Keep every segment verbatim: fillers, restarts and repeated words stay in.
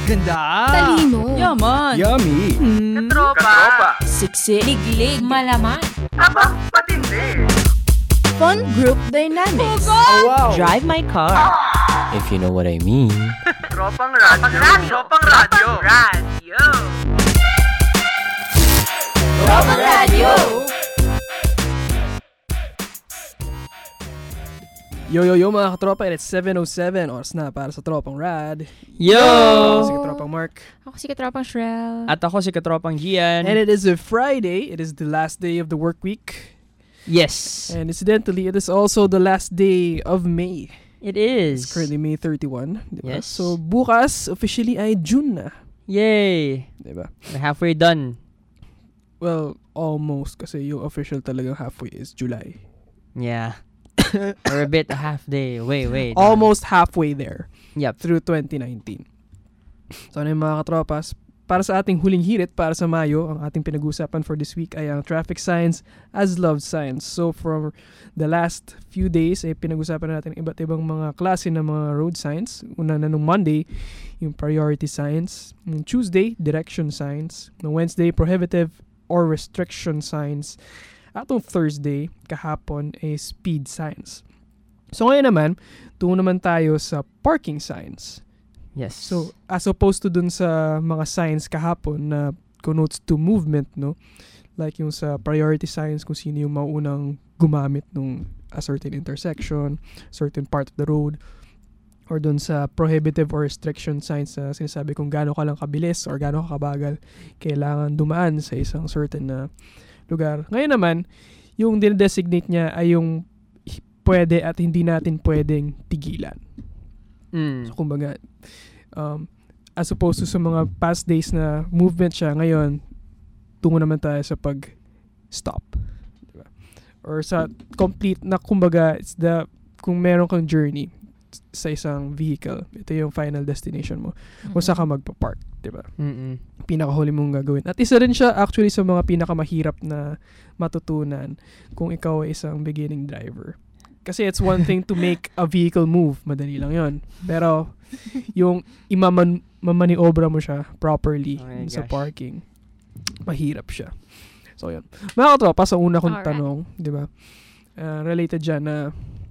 Ganda. Talino. Yaman. Yummy. Mm. Katropa. Siksik. Liglig. Malaman. Aba, patindi. Fun group dynamics. Oh, wow. Drive my car. If you know what I mean. Tropang radyo. Tropang radyo. Radyo. Tropang radyo. Yo, yo, yo mga katropa, it's seven oh seven. Oras na para sa Tropang Rad. Yo! Ako si Katropang Mark. Ako si Katropang Shrel. At ako si Katropang Gian. And it is a Friday. It is the last day of the work week. Yes. And incidentally, it is also the last day of May. It is. It's currently May thirty-first. Diba? Yes. So, bukas, officially ay June na. Yay! Diba? We're halfway done. Well, almost. Kasi yung official talagang halfway is July. Yeah. We're a bit a half day. Wait, wait. Almost halfway there. Yep. Through twenty nineteen. So, ano yung mga katropas? Para sa ating huling hirit, para sa Mayo, ang ating pinag-uusapan for this week ay ang traffic signs as loved signs. So, from the last few days, ay pinag-uusapan natin iba't ibang mga klase ng mga road signs. Una na nung Monday, yung priority signs. Nung Tuesday, direction signs. Nung Wednesday, prohibitive or restriction signs. At nung Thursday, kahapon, ay speed signs. So, ngayon naman, tungo naman tayo sa parking signs. Yes. So, as opposed to dun sa mga signs kahapon na connotes to movement, no? Like yung sa priority signs, kung sino yung maunang gumamit nung a certain intersection, certain part of the road, or dun sa prohibitive or restriction signs na sinasabi kung gaano ka lang kabilis or gaano ka kabagal kailangan dumaan sa isang certain na lugar. Ngayon naman, yung dinedesignate niya ay yung pwede at hindi natin pwedeng tigilan. Mm. So, kumbaga, um, as opposed to sa mga past days na movement siya, ngayon, tungo naman tayo sa pag-stop. Diba? Or sa complete na, kumbaga, it's the, kung meron kang journey sa isang vehicle, ito yung final destination mo. Mm-hmm. Kung saan ka magpa-park, diba? Mm-mm. Pinakahuli mong gagawin. At isa rin siya actually sa mga pinakamahirap na matutunan kung ikaw ay isang beginning driver. Kasi it's one thing to make a vehicle move. Madali lang yon. Pero, yung imaman, mamaniobra mo siya properly oh sa gosh. parking, mahirap siya. So, yun. Mga katropa, sa una kong Alright. tanong, di ba? Uh, related dyan na,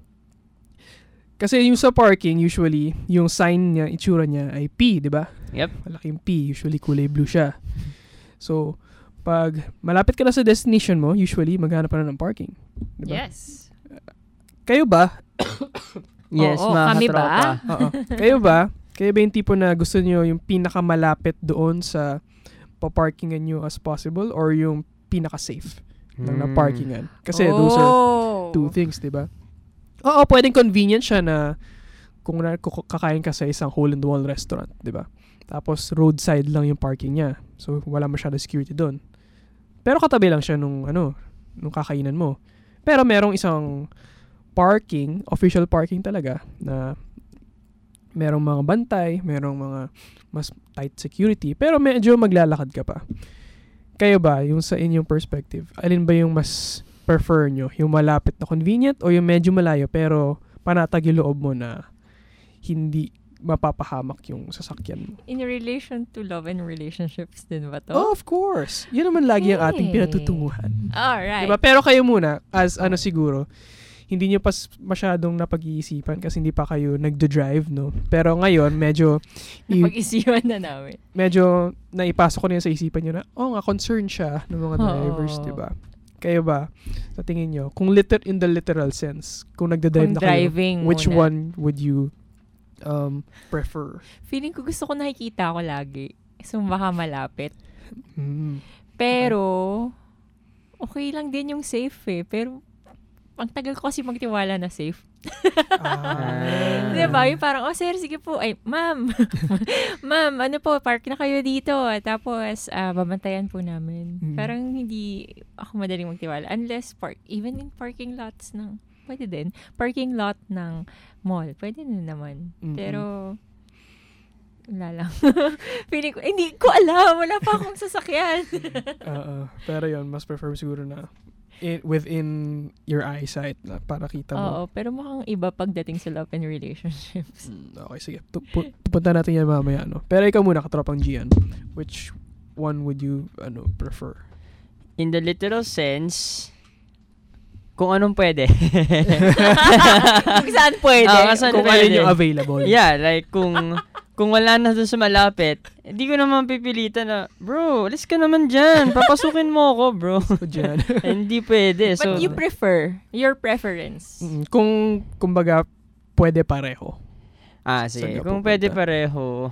kasi yung sa parking, usually, yung sign niya, itsura niya ay P, di ba? Yep. Malaking P. Usually, kulay blue siya. So, pag malapit ka na sa destination mo, usually, maghanap ka na ng parking. Di ba? Yes. Kayo ba? Yes, Oo, mga kami ba? katropa. Oo. Kayo ba? Kayo ba yung tipo na gusto niyo yung pinakamalapit doon sa paparkingan nyo as possible or yung pinaka-safe lang na Mm. parkingan? Kasi those are two things, di ba? Oo, pwedeng convenient siya na kung na, kuk- kakain ka sa isang hole-in-the-wall restaurant, di ba? Tapos roadside lang yung parking niya. So, wala masyado security doon. Pero katabi lang siya nung, ano, nung kakainan mo. Pero merong isang parking, official parking talaga, na merong mga bantay, merong mga mas tight security, pero medyo maglalakad ka pa. Kayo ba, yung sa inyong perspective, alin ba yung mas prefer nyo? Yung malapit na convenient o yung medyo malayo pero panatag yung loob mo na hindi mapapahamak yung sasakyan mo? In relation to love and relationships din ba to? Oh, of course. Yun naman lagi ang ating Hey. pinatutunguhan. Alright. Diba? Pero kayo muna, as ano siguro, hindi nyo pa s- masyadong napag-iisipan kasi hindi pa kayo nagdo-drive, no? Pero ngayon, medyo, i- Napag-isiwan na namin. medyo naipasok ko na yun sa isipan nyo na, oh nga, concern siya ng mga drivers, Oo. diba? Kayo ba, sa tingin nyo, kung liter in the literal sense, kung nagda-drive Kung na kayo, driving which muna. one would you um, prefer? Feeling ko gusto ko nakikita ko lagi. So, baka malapit. Mm. Pero, okay lang din yung safe eh. Pero, ang tagal ko kasi magtiwala na safe. Ah. Diba? Yung parang, oh sir, sige po. Ay, ma'am. ma'am, ano po, park na kayo dito. Tapos, ah, babantayan po namin. Mm. Parang hindi ako madaling magtiwala. Unless, park, even in parking lots ng, pwede din. Parking lot ng mall, pwede din naman. Mm-mm. Pero, wala lang. Feeling ko, hindi ko alam. Wala pa akong sasakyan. Oo. Pero yun, mas prefer siguro na in, within your eyesight na para kita mo. Oo, pero mukhang iba pagdating sa love and relationships. Mm, okay, sige. Tupu- Pupunta natin yan mamaya, ano. Pero ikaw muna, katropang Gian. Which one would you, ano, prefer? In the literal sense, kung anong pwede. Kung saan pwede. Ah, saan Kung pwede. alin yung available. Yeah, like kung kung wala na doon sa malapit, hindi ko naman pipilitan na, bro, alis ka naman dyan. Papasukin mo ako, bro. So, Gian. Hindi pwede. But So, you prefer, your preference. Mm, kung, kumbaga, pwede pareho. ah, Saan sige. ka Kung pupunta? pwede pareho,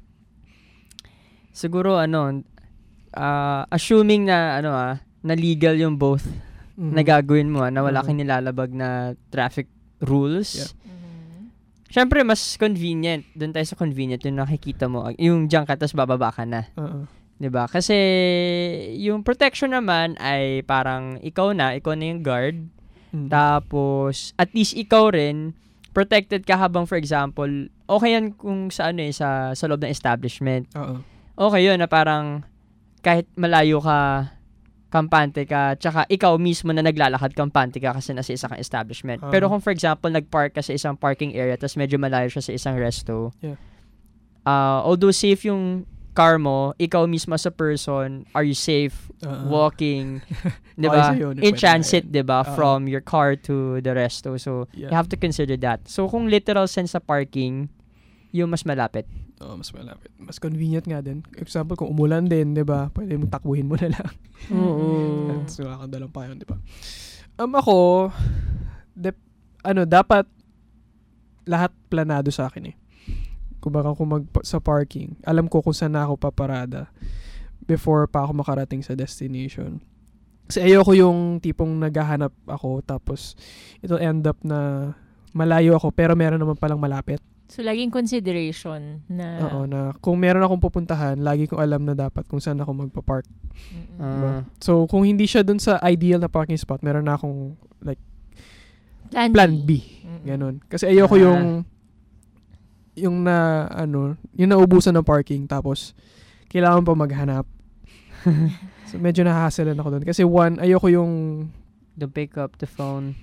siguro, ano, ah, assuming na, ano ah, na legal yung both Mhm. na gagawin mo, ah, na wala Mhm. kang nilalabag na traffic rules. Yeah. Siyempre, mas convenient. Doon tayo sa convenient. Yung nakikita mo, yung diyan ka, tapos bababa ka na. Oo. 'Di ba? Kasi yung protection naman ay parang ikaw na, ikaw na yung guard. Mm. Tapos at least ikaw rin protected ka habang, for example, okay yan kung sa ano eh, sa, sa loob ng establishment. Oo. Okay yun na parang kahit malayo ka, kampante ka, tsaka ikaw mismo na naglalakad, kampante ka kasi nasa isang establishment. Ah. Pero kung for example, nag-park ka sa isang parking area tapos medyo malayo siya sa isang resto, Yeah. uh, although safe yung car mo, ikaw mismo as a person, are you safe Oo. walking, di Okay, ba? so yun, In pwede transit, na di ba? Oo. From your car to the resto. So, Yeah. you have to consider that. So, kung literal sense sa parking, yung mas malapit. Oo, mas malapit. Mas convenient nga din. Example, kung umulan din, di ba? Pwede mong takbuhin mo na lang. Oo. At wala kang dalang payon, di ba? Um, ako, dep, ano, dapat lahat planado sa akin eh. Kumbaga kung mag, sa parking, alam ko kung saan na ako paparada before pa ako makarating sa destination. Kasi ayoko yung tipong naghahanap ako tapos it'll end up na malayo ako pero meron naman palang malapit. So, laging consideration na... Oo, na kung meron akong pupuntahan, lagi kong alam na dapat kung saan ako magpa-park. Mm-mm. Ah. So, kung hindi siya dun sa ideal na parking spot, meron na akong like Plan, plan B. Mm-mm. Ganun. Kasi ayoko Ah. yung yung na ano, yung naubusan ng parking tapos kailangan pa maghanap. So medyo nahahasslean ako doon kasi one, ayoko yung To pick up the phone.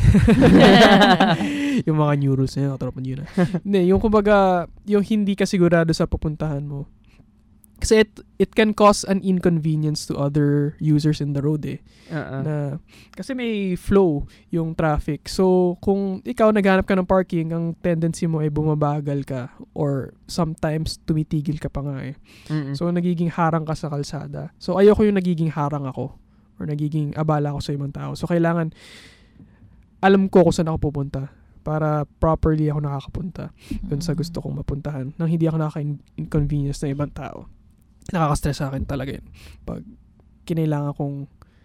yung mga new rules na yun, katropan yun na. Hindi, yung kumbaga, yung hindi ka sigurado sa pupuntahan mo. Kasi it, it can cause an inconvenience to other users in the road eh. Uh-uh. Na, kasi may flow yung traffic. So, kung ikaw naghanap ka ng parking, ang tendency mo ay bumabagal ka or sometimes tumitigil ka pa nga eh. Mm-mm. So, nagiging harang ka sa kalsada. So, ayoko yung nagiging harang ako or nagiging abala ako sa ibang tao. So, kailangan alam ko kung saan ako pupunta para properly ako nakakapunta dun sa gusto kong mapuntahan nang hindi ako nakaka-inconvenience ng ibang tao. Nakaka-stress sa akin talaga yun. Pag kinailangan kong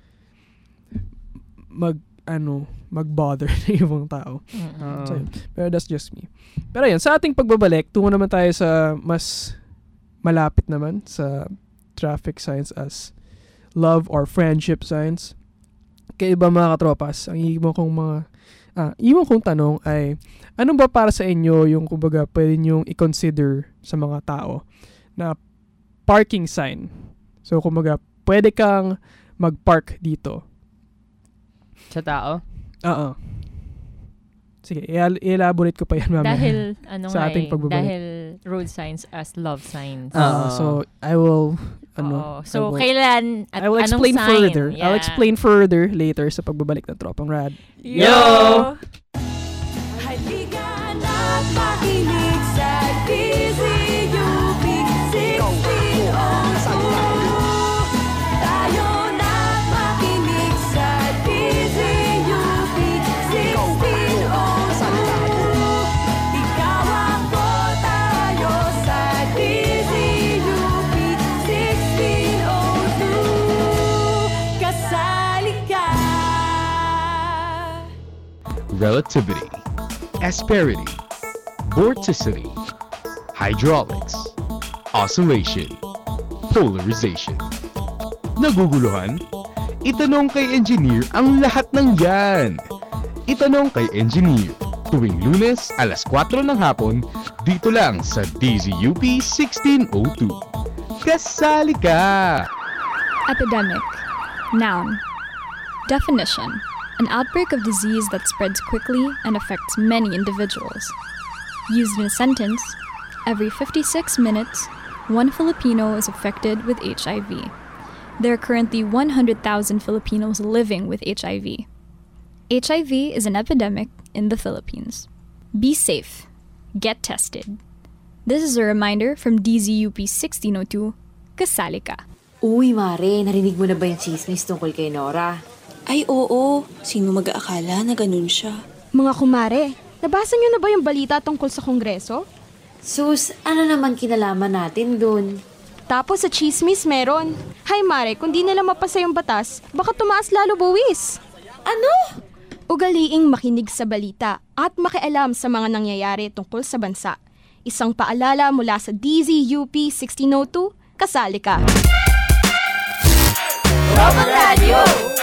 mag, ano, mag-bother ng ibang tao. Oo. So, yun. Pero that's just me. Pero yan, sa ating pagbabalik, tungo naman tayo sa mas malapit naman sa traffic signs as love or friendship signs. Kaya iba mga katropas, ang iwan kong mga ah, iwan kong tanong ay ano ba para sa inyo yung kumbaga pwede nyong i-consider sa mga tao na parking sign. So kumbaga pwede kang mag-park dito. Sa tao? Oo. Sige, i- i-elaborate ko pa yan mamaya. Dahil, ano Sa nga ating eh, pagbabalik. dahil road signs as love signs. Ah, Oo. so I will ano, Oo. I So, will- kailan, at I will anong explain sign? further. I'll Yeah. explain further later sa pagbabalik ng Tropang Rad. Yo! Halika na't makinig sa D Z U P sixteen oh two. Tayo na't makinig sa D Z U P sixteen oh two. Ikaw ako, tayo sa D Z U P sixteen oh two. Kasali ka. Relativity, asperity, vorticity, hydraulics, oscillation, polarization. Naguguluhan? Itanong kay Engineer ang lahat ng yan. Itanong kay Engineer tuwing Lunes alas kwatro ng hapon dito lang sa D Z U P sixteen oh two. Kasali ka! Epidemic. Noun. Definition: an outbreak of disease that spreads quickly and affects many individuals. Used in a sentence, every fifty-six minutes, one Filipino is affected with H I V. There are currently one hundred thousand Filipinos living with H I V. H I V is an epidemic in the Philippines. Be safe. Get tested. This is a reminder from D Z U P sixteen oh two, Kasali Ka. Uy, Mare, narinig mo na ba yung chismis tungkol kay Nora? Ay, oo. Sino mag-aakala na ganun siya? Mga kumare, nabasa niyo na ba yung balita tungkol sa Kongreso? Sus, ano naman kinalaman natin dun? Tapos sa chismis meron. Hay Mare, kung di nila mapasa yung batas, baka tumaas lalo buwis. Ano? Ugaliing makinig sa balita at makialam sa mga nangyayari tungkol sa bansa. Isang paalala mula sa D Z U P sixteen oh two, Kasali Ka. Tropang Radio!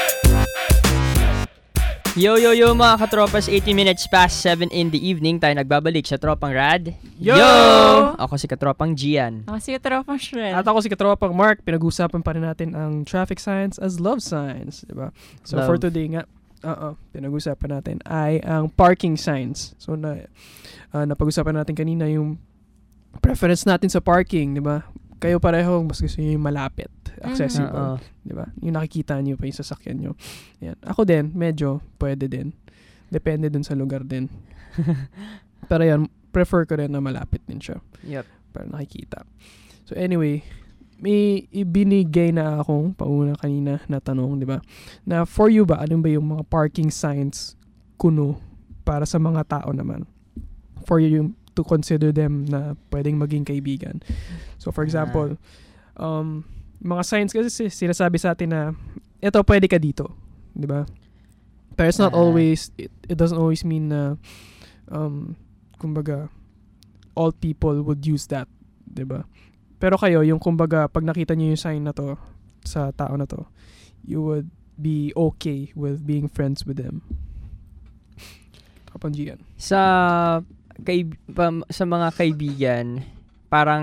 Yo, yo, yo mga katropas, eighteen minutes past seven in the evening, tayo nagbabalik sa Tropang Rad. Yo! Ako si Katropang Gian. Ako si Katropang Shrel. At ako si Katropang Mark. Pinag-uusapan pa rin natin ang traffic signs as love signs, diba? So Love. for today nga, uh pinag-uusapan natin ay ang parking signs. So na uh, napag-usapan natin kanina yung preference natin sa parking, diba? Kayo pareho, mas gusto nyo yung malapit, accessible, Mm-hmm. di ba? Yung nakikita nyo pa yung sasakyan nyo. Yan. Ako din, medyo pwede din. Depende dun sa lugar din. Pero yan, prefer ko rin na malapit din siya. Yep. Para nakikita. So anyway, may ibinigay na akong pauna kanina na tanong, di ba? Na for you ba, ano ba yung mga parking signs kuno para sa mga tao naman? For you yung to consider them na pwedeng maging kaibigan. So for example, um, mga signs kasi sinasabi sa atin na ito pwede ka dito, di ba? Pero it's not Uh-huh. always, it, it doesn't always mean na um, kumbaga all people would use that, di ba? Pero kayo, yung kumbaga pag nakita niyo yung sign na to sa tao na to, you would be okay with being friends with them. Kapag Gian. Sa kay pam, sa mga kaibigan, parang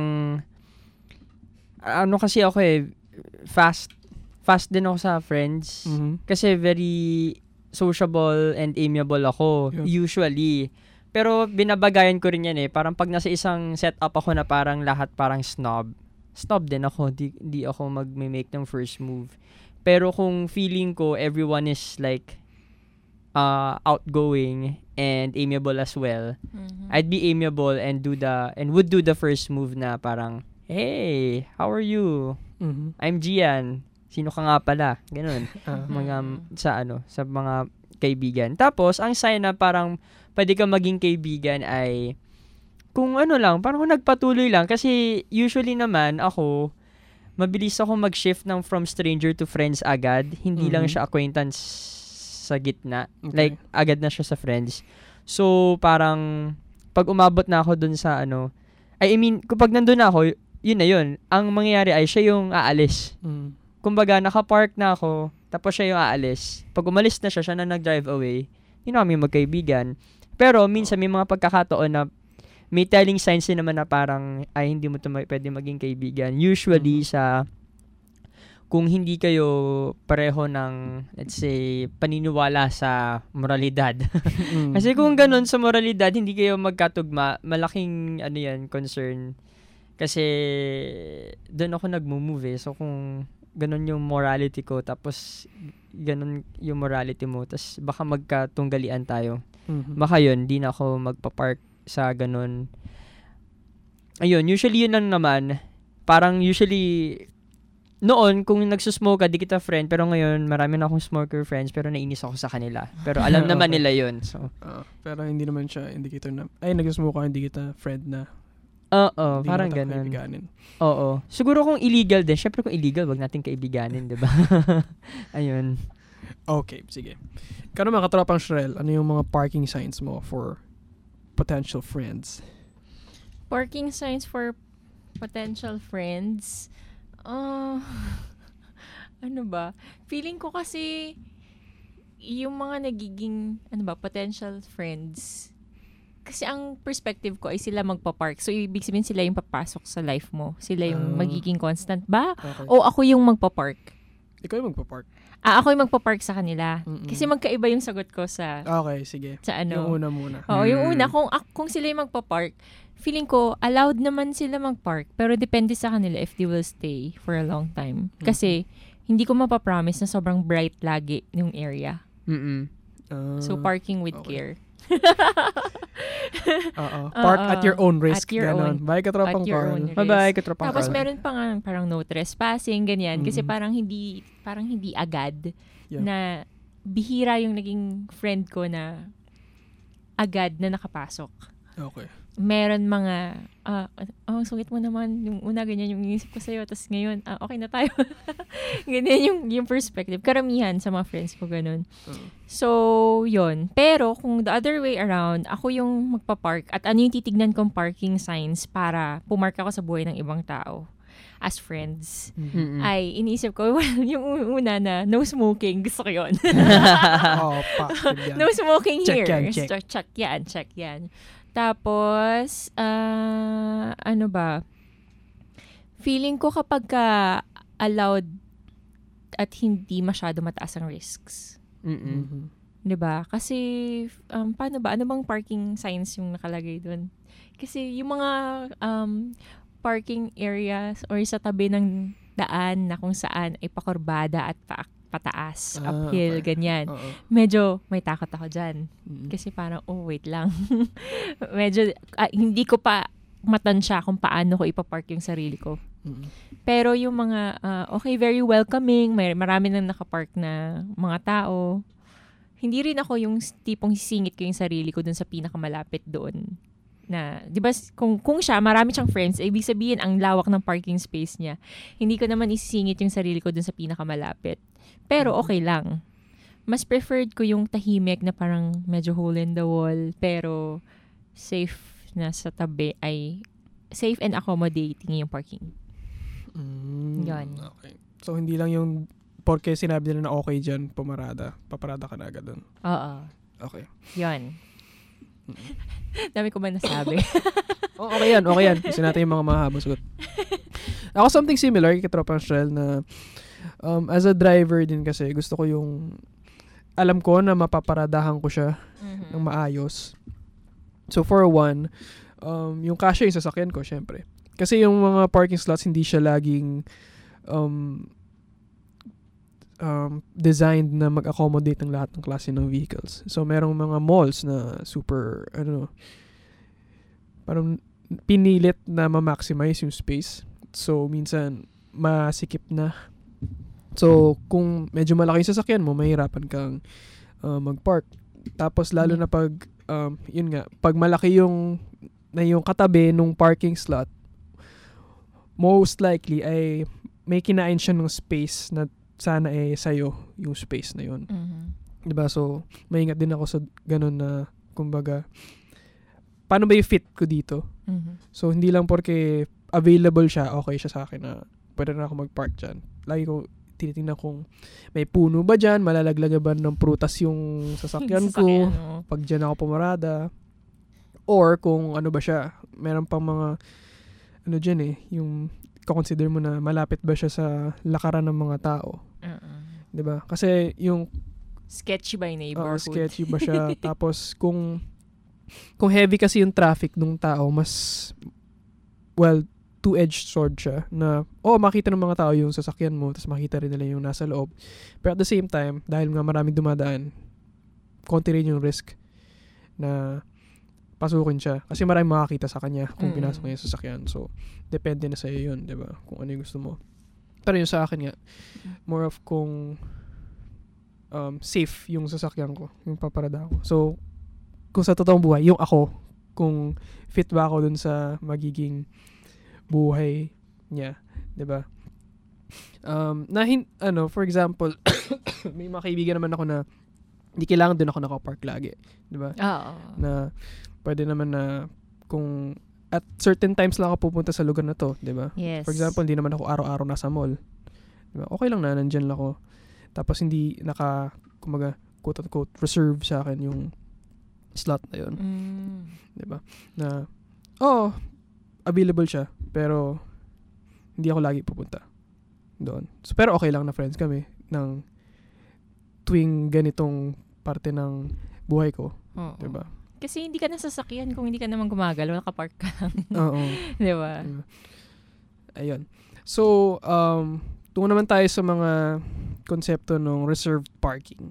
ano kasi ako eh, fast fast din ako sa friends. Mhm. Kasi very sociable and amiable ako, Yeah. usually. Pero binabagayan ko rin yan eh. Parang pag nasa isang setup ako na parang lahat parang snob, snob din ako. Di, di ako mag-make ng first move. Pero kung feeling ko everyone is like uh, outgoing and amiable as well, Mhm. I'd be amiable and do the and would do the first move na parang, hey, how are you? Mhm. I'm Gian. Sino ka nga pala? Ganun. Ah. Mga sa ano, sa mga kaibigan. Tapos ang sign na parang pwede ka maging kaibigan ay kung ano lang, parang kung nagpatuloy lang kasi usually naman ako mabilis ako mag-shift ng from stranger to friends agad. Hindi lang Mhm. siya acquaintance sa gitna. Okay. Like agad na siya sa friends. So parang pag umabot na ako dun sa ano, I mean, kapag nandun na ako, yun na yun. Ang mangyayari ay siya yung aalis. Mm. Kumbaga, naka-park na ako, tapos siya yung aalis. Pag umalis na siya, siya na nag-drive away, hindi na kami magkaibigan. Pero, minsan may mga pagkakataon na may telling signs din naman na parang, ay, hindi mo ito ma- pwede maging kaibigan. Usually, sa, kung hindi kayo pareho ng, let's say, paniniwala sa moralidad. Mm. Kasi kung ganun sa moralidad, hindi kayo magkatugma, malaking, ano yan, concern. Kasi, doon ako nag-move eh. So, kung ganun yung morality ko, tapos ganun yung morality mo, tapos baka magkatunggalian tayo. Mhm. Baka yun, di na ako magpa-park sa ganun. Ayun, usually yun lang naman. Parang usually, noon, kung nagsusmoke ka, di kita friend, pero ngayon, marami na akong smoker friends, pero nainis ako sa kanila. Pero alam naman Okay. nila yun. So, Ah, pero hindi naman siya indicator na, ay, nag-smoke ka, hindi kita friend na. oo, Hindi parang na tayo ganun. kaibiganin. Oo. Siguro kung illegal din. Syempre kung illegal, wag natin kaibiganin, di ba? Ayun. Okay, sige. Ikaw naman, katropang Shrel, ano yung mga parking signs mo for potential friends? Parking signs for potential friends. Uh, ano ba? Feeling ko kasi yung mga nagiging, ano ba, potential friends. Kasi ang perspective ko ay sila magpa-park. So, ibig sabihin sila yung papasok sa life mo. Sila yung Ah. magiging constant ba? Okay. O ako yung magpa-park? Ikaw yung magpa-park. Ah, ako yung magpa-park sa kanila. Mm-mm. Kasi magkaiba yung sagot ko sa Okay, sige. sa ano. Yung una muna. Oo, yung Hmm. una, kung, ak- kung sila yung magpa-park, feeling ko, allowed naman sila mag-park, pero depende sa kanila if they will stay for a long time. Kasi, hindi ko mapapromise na sobrang bright lagi yung area. Mm-mm. Ah, So, parking with okay. care. Oo. Park Oo, at your own risk. at your Ganon. own- Bye, katropang at your Carl. own risk. Bye-bye, katropang Tapos, Carl. meron pa nga parang no trespassing, ganyan. Kasi Mhm. parang hindi, parang hindi agad Yeah. na bihira yung naging friend ko na agad na nakapasok. Okay. Meron mga, ah, oh, sungit mo naman, yung una ganyan yung inisip ko sa'yo, tapos ngayon, ah, okay na tayo. Ganyan yung, yung perspective. Karamihan sa mga friends ko, ganun. Uh, So, yon. Pero, kung the other way around, ako yung magpa-park at ano yung titignan kong parking signs para pumark ako sa buhay ng ibang tao as friends, Mm-mm. ay iniisip ko, well, yung una na, no smoking, gusto ko yun. oh, positive yan. No smoking Check here. yan, check. So, check yan, check yan. Tapos, ah, ano ba? Feeling ko kapag ka allowed at hindi masyado mataas ang risks. Mm-mm. Mhm. 'Di ba? Kasi, um, paano ba? Ano bang parking signs yung nakalagay doon? Kasi yung mga um, parking areas or sa tabi ng daan na kung saan ay pakurbada at pa- pataas, Ah, uphill, okay. ganyan. Oo. Medyo may takot ako dyan. Mm. Kasi parang, oh, wait lang. Medyo, ah, hindi ko pa matansya kung paano ko ipapark yung sarili ko. Mm. Pero yung mga, ah, okay, very welcoming, may marami nang nakapark na mga tao. Hindi rin ako yung tipong sisingit ko yung sarili ko dun sa pinakamalapit doon. Na, di ba, kung, kung siya, marami siyang friends, ibig sabihin, ang lawak ng parking space niya. Hindi ko naman isisingit yung sarili ko dun sa pinakamalapit. Pero okay lang. Mas preferred ko yung tahimik na parang medyo hole in the wall, pero safe na sa tabi ay safe and accommodating yung parking. Mm, Yan. Okay. So, hindi lang yung porke sinabi nila na okay dyan, pumarada. Paparada ka na agad dun. Oo. Okay. Yan. Dami ko ba nasabi? Oh, okay yan, okay yan. Kasi natin yung mga mahabang sagot. Ako something similar kay Tropang Shell na um, as a driver din kasi gusto ko yung alam ko na mapaparadahan ko siya Mhm. ng maayos. So for one, um, yung kasya yung sasakyan ko, syempre. Kasi yung mga parking slots hindi siya laging um, um, designed na mag-accommodate ng lahat ng klase ng vehicles. So merong mga malls na super, ano, parang pinilit na ma-maximize yung space. So minsan masikip na. So kung medyo malaki yung sasakyan mo, mahirapan kang uh, mag-park. Tapos lalo na pag um, yun nga, pag malaki yung na yung katabi nung parking slot, most likely ay may kinain siya ng space na sana eh sa'yo yung space na yun. Mhm. Diba? So, maingat din ako sa ganun na, kumbaga, paano ba yung fit ko dito? Mhm. So, hindi lang porque available siya, okay siya sa akin na pwede na ako mag-park dyan. Lagi ko tinitingnan kung may puno ba dyan, malalaglag ba ng prutas yung sasakyan ko, Sasakyan, oo. pag dyan ako pumarada. Or kung ano ba siya, meron pang mga, ano dyan eh, yung consider mo na malapit ba siya sa lakaran ng mga tao. Uh-uh. 'Di ba? Kasi yung Sketchy by Oo, neighborhood. sketchy ba siya? Tapos, kung kung heavy kasi yung traffic ng tao, mas, well, two-edged sword siya na, oh, makita ng mga tao yung sasakyan mo, tapos makita rin nila yung nasa loob. Pero at the same time, dahil nga maraming dumadaan, konti rin yung risk na pasukin siya. Kasi maraming makakita sa kanya kung Mm. pinasok niya yung sasakyan. So, depende na sa'yo yun, di ba? Kung ano yung gusto mo. Pero yung sa akin nga, more of kung um, safe yung sasakyan ko, yung paparada ko. So, kung sa totoong buhay, yung ako, kung fit ba ako dun sa magiging buhay niya, 'di ba? Um, na hin- ano, for example, may mga kaibigan naman ako na hindi kailangan din ako naka-park lagi, 'di ba? Oo. Na pwede naman na kung at certain times lang ako pupunta sa lugar na to, 'di ba? Yes. For example, hindi naman ako araw-araw nasa mall. 'Di ba? Okay lang na nandiyan lang ako. Tapos hindi naka kumaga quote unquote reserve sa akin yung slot na 'yon. Mm. 'Di ba? Na oh, available siya pero hindi ako lagi pupunta doon. So, pero okay lang na friends kami. ng tuwing ganitong parte ng buhay ko. Oo. Diba? Kasi hindi ka nasasakyan kung hindi ka naman gumagalaw, nakapark ka lang. Oo. Diba? Ayun. So, um, tungo naman tayo sa mga konsepto ng reserved parking.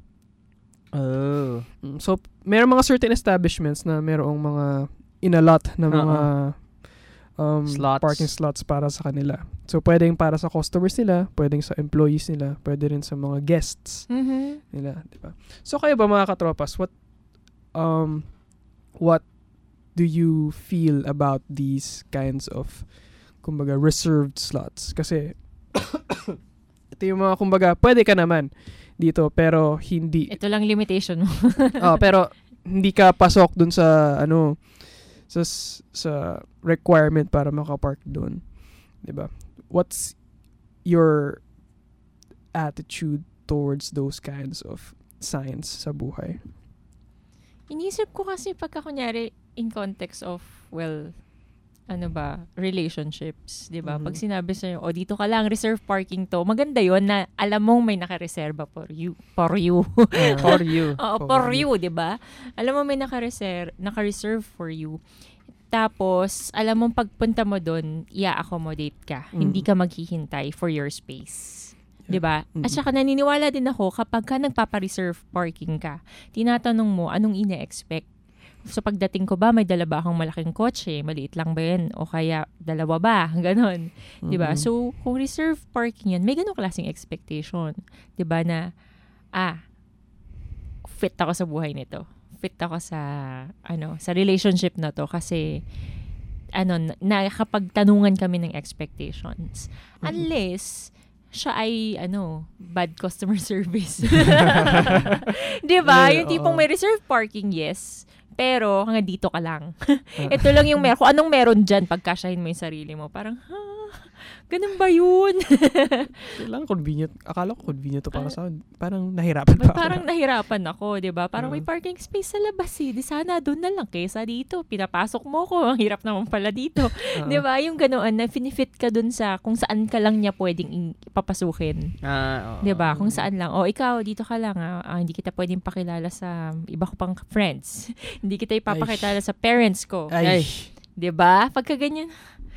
Oh. So, meron mga certain establishments na merong mga inalot na mga um, Slots. parking slots para sa kanila. So, pwedeng para sa customers nila, pwedeng sa employees nila, pwede rin sa mga guests Mhm. nila, di ba? So, kayo ba mga katropas, what um what do you feel about these kinds of kumbaga reserved slots? Kasi ito yung mga kumbaga, pwede ka naman dito pero hindi Ito lang limitation mo. oh, pero hindi ka pasok dun sa ano sa sa requirement para makapark dun, 'di ba? What's your attitude towards those kinds of signs sa buhay? Inisip ko kasi pagka kunyari in context of, well, ano ba, relationships, di ba? Mhm. Pag sinabi sa'yo, o dito ka lang, reserve parking to, maganda yon na alam mong may nakareserba for you. For you. For you. Oo, for you, di ba? Alam mo may nakareserve, naka-reserve for you. Tapos, alam mong pagpunta mo doon, i-accommodate ka. Mhm. Hindi ka maghihintay for your space. Di ba? Mhm. At saka naniniwala din ako kapag ka nagpapa-reserve parking ka, tinatanong mo anong ine-expect. So pagdating ko ba, may dala ba akong malaking kotse? Maliit lang ba yan? O kaya dalawa ba? Ganon. Mhm. Diba? So kung reserve parking yan, may ganong klaseng expectation. Diba na, ah, fit ako sa buhay nito. Fit ako sa, ano, sa relationship na to kasi, ano, nakakapagtanungan kami ng expectations. Mhm. Unless, siya ay, ano, bad customer service. Diba? Yeah, Yung tipong oo. may reserve parking, yes. Pero, hanggang dito ka lang. Ito lang yung meron. Kung anong meron dyan, pagkasyahin mo yung sarili mo, parang, ha? Ganun ba yun? Kailangan convenient. Akala ko convenient to para sa akin. Parang nahirapan pa ako. Parang nahirapan ako, di ba? Parang Uh. may parking space sa labas eh. Di sana doon na lang kaysa dito. Pinapasok mo ko. Ang hirap naman pala dito. Uh. Di ba? Yung ganoon na finifit ka doon sa kung saan ka lang niya pwedeng i- ipapasukin. Ah, oo. Di ba? Kung saan lang. O, ikaw, dito ka lang. Ah. Ah, hindi kita pwedeng pakilala sa iba ko pang friends. Hindi kita ipapakilala sa parents ko. Ay. Di ba? Pagka ganyan,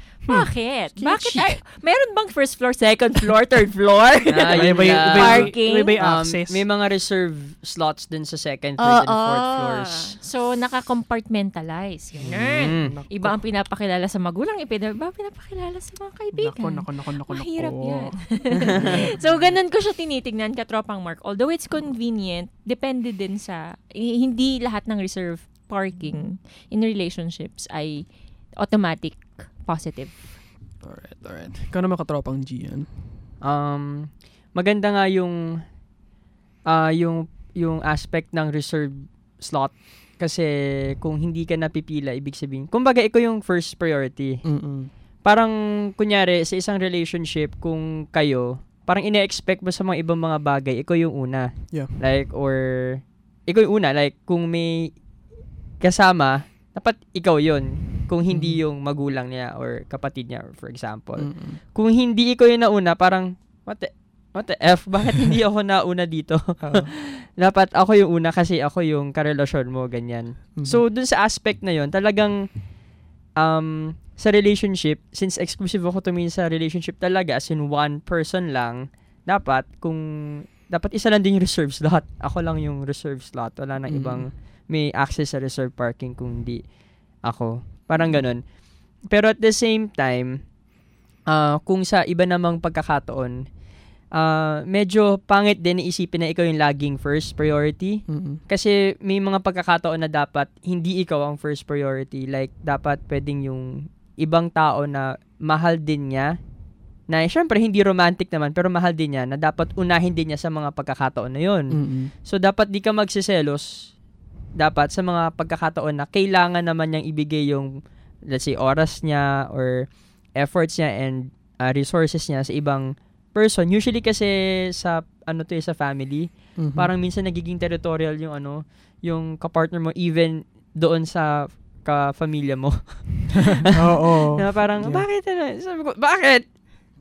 bakit? Hmm. Bakit? Ay, meron bang first floor, second floor, third floor? Ah, May yun iba- lang. iba- Parking? May, may Um, access. may mga reserve slots din sa second, third, and fourth floors. So, naka-compartmentalize. Ganun. Mm. Iba ang pinapakilala sa magulang, iba iba ang pinapakilala sa mga kaibigan. Nako, nako, nako, nako, nako. Mahirap yan. So, ganun ko siya tinitignan, katropang Mark. Although it's convenient, depende din sa, eh, hindi lahat ng reserve parking in relationships ay automatic positive. Alright, alright. Ikaw naman katropang G yan. Um, maganda nga yung ah yung yung aspect ng reserve slot kasi kung hindi ka napipila, ibig sabihin, kumbaga ikaw yung first priority. Mm-mm. Parang kunyari sa isang relationship kung kayo, parang ine-expect mo sa mga ibang mga bagay, ikaw yung una. Yeah. Like or ikaw yung una, like kung may kasama, dapat ikaw yun. Kung hindi Mhm. yung magulang niya or kapatid niya, for example. Mm-mm. Kung hindi ikaw yung nauna, parang, what the, what the F? Bakit hindi ako nauna dito? Oo. Dapat ako yung una kasi ako yung karelasyon mo, ganyan. Mhm. So, dun sa aspect na yon talagang, um, sa relationship, since exclusive ako tumingin sa relationship talaga, as in one person lang, dapat, kung, dapat isa lang din yung reserve slot. Ako lang yung reserve slot. Wala nang Mhm. ibang may access sa reserve parking kung hindi ako. Parang ganun. Pero at the same time, ah kung sa iba namang pagkakataon, ah medyo pangit din isipin na ikaw yung laging first priority. Mm-mm. Kasi may mga pagkakataon na dapat hindi ikaw ang first priority. Like, dapat pwedeng yung ibang tao na mahal din niya, na syempre hindi romantic naman, pero mahal din niya, na dapat unahin din niya sa mga pagkakataon na yun. Mm-mm. So, dapat di ka magsiselos. Dapat sa mga pagkakataon na kailangan naman niyang ibigay yung, let's say, oras niya or efforts niya and uh, resources niya sa ibang person. Usually kasi sa, ano to eh, sa family, Mhm. parang minsan nagiging territorial yung ano, yung kapartner mo, even doon sa ka-familia mo. Oo. Na parang, Yeah. bakit ano? Sabi ko, bakit?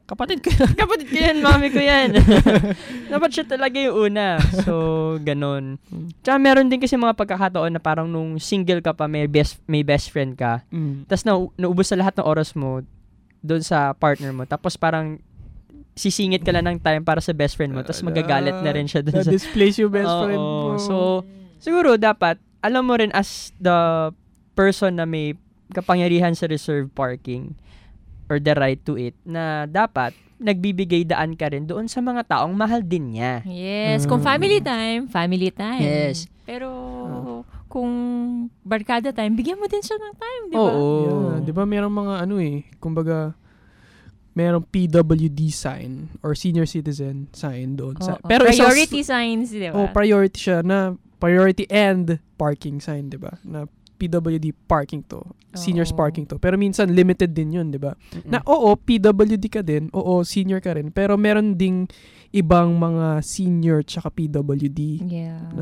Kapatid ko yan. Kapatid ko yan, mami ko yan. Dapat siya talaga yung una. So, ganon. Tsaka meron din kasi mga pagkakataon na parang nung single ka pa, may best may best friend ka. Mm. Tapos na, naubos sa lahat ng oras mo doon sa partner mo. Tapos parang sisingit ka lang ng time para sa best friend mo. Tapos magagalit na rin siya doon sa... Na-displace yung best Oo, friend mo. So, siguro dapat, alam mo rin as the person na may kapangyarihan sa reserve parking or the right to it, na dapat nagbibigay daan ka rin doon sa mga taong mahal din niya. Yes. Kung family time, family time. Yes. Pero kung barkada time, bigyan mo din siya ng time, di ba? Oo. Yeah, di ba merong mga ano eh, kumbaga, merong P W D sign or senior citizen sign doon. Oh, Sa, oh. pero priority isang, signs, di ba? Oh, priority siya na priority and parking sign, di ba? Na P W D parking to. Seniors Oo. parking to. Pero minsan limited din yun, di ba? Mm-mm. Na oo, P W D ka din, oo, senior ka rin, pero meron ding ibang mga senior tsaka P W D Yeah. na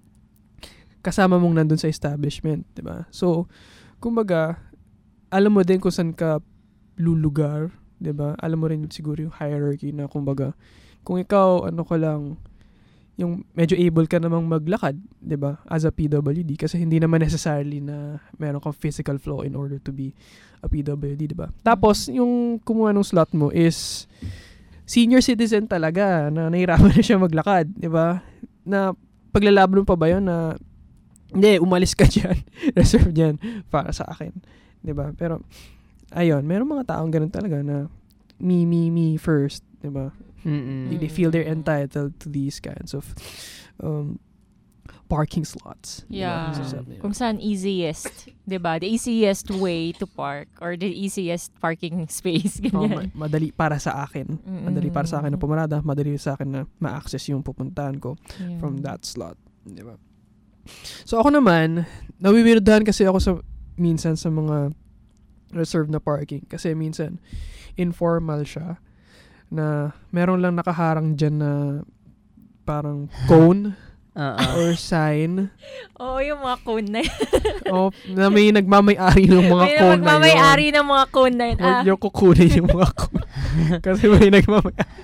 kasama mong nandun sa establishment, di ba? So, kumbaga, alam mo din kung saan ka lulugar, di ba? Alam mo rin siguro yung hierarchy na kumbaga, kung ikaw, ano ka lang, yung medyo able ka namang maglakad, di ba? As a P W D, kasi hindi naman necessarily na meron kang physical flow in order to be a P W D, di ba? Tapos, yung kumuha ng slot mo is senior citizen talaga na nahirapan na siya maglakad, di ba? Na paglalaban mo pa ba yun na hindi, umalis ka dyan. Reserve dyan para sa akin. Diba? Pero, ayun, meron mga taong ganun talaga na me, me, me first. Diba? Mm-mm. They feel they're entitled to these kinds of um, parking slots. Yeah. Diba? Kung saan easiest, 'di ba? The easiest way to park or the easiest parking space Oh, ganyan. ma- madali para sa akin. Mm-mm. Madali para sa akin na pumarada. Madali sa akin na ma-access yung pupuntahan ko Yeah. from that slot. Diba? So ako naman, nawiwirdahan kasi ako sa minsan sa mga reserved na parking. Kasi minsan, informal siya na meron lang nakaharang dyan na parang cone Uh-uh. or sign. Oo, yung mga cone na yun. O na may nagmamay-ari ng mga May cone na yun. magmamay-ari ng mga cone na yun. Huwag Ah. niyo kukunin yung mga cone. Kasi may nagmamay-ari.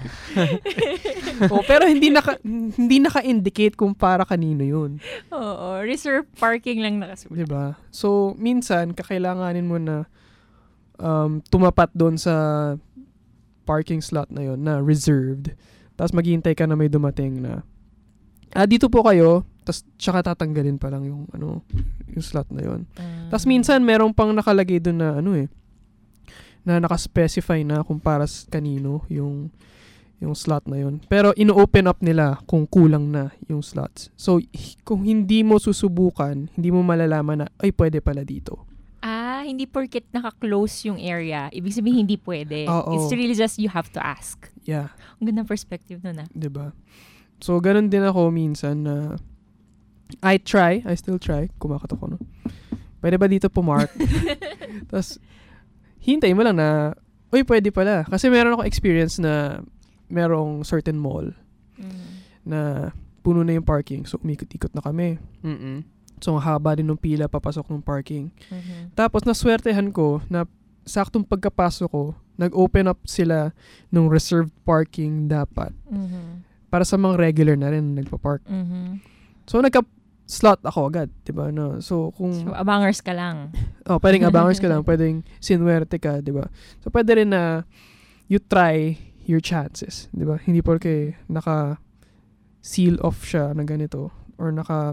O, pero hindi naka hindi naka-indicate kung para kanino yun. Oo, reserve parking lang nakasulat. Diba? So, minsan, kakailanganin mo na um, tumapat doon sa parking slot na yon na reserved. Tapos maghihintay ka na may dumating na, ah, dito po kayo, tapos tsaka tatanggalin pa lang yung, ano, yung slot na yon. Uh, Tapos minsan, merong pang nakalagay doon na, ano eh, na nakaspecify na kung para s- kanino yung yung slot na yon. Pero ino-open up nila kung kulang na yung slots. So, h- kung hindi mo susubukan, hindi mo malalaman na, ay, pwede pala dito. ah, hindi porket naka-close yung area, ibig sabihin hindi pwede. Oo. It's really just you have to ask. Yeah, Ang gandang perspective nun ah. 'di ba? So, ganun din ako minsan na I try, I still try, kumakatok ko, no? Pwede ba dito pumark? Tapos, hintay mo lang na, uy, pwede pala. Kasi meron ako experience na merong certain mall Mm. na puno na yung parking. So, umikot-ikot na kami. Mm-mm. So, ang haba din ng pila papasok ng parking. Mhm. Tapos, naswertehan ko na saktong pagkapasok ko, nag-open up sila nung reserved parking dapat. Mhm. Para sa mga regular na rin nagpa-park. Mhm. So, nagka-slot ako agad. Diba? No? So, kung... So, abangers ka lang. oh, pwedeng abangers ka lang. Pwedeng sinwerte ka. Diba? So, pwede rin na you try your chances. Diba? Hindi porke naka-seal off siya na ganito or naka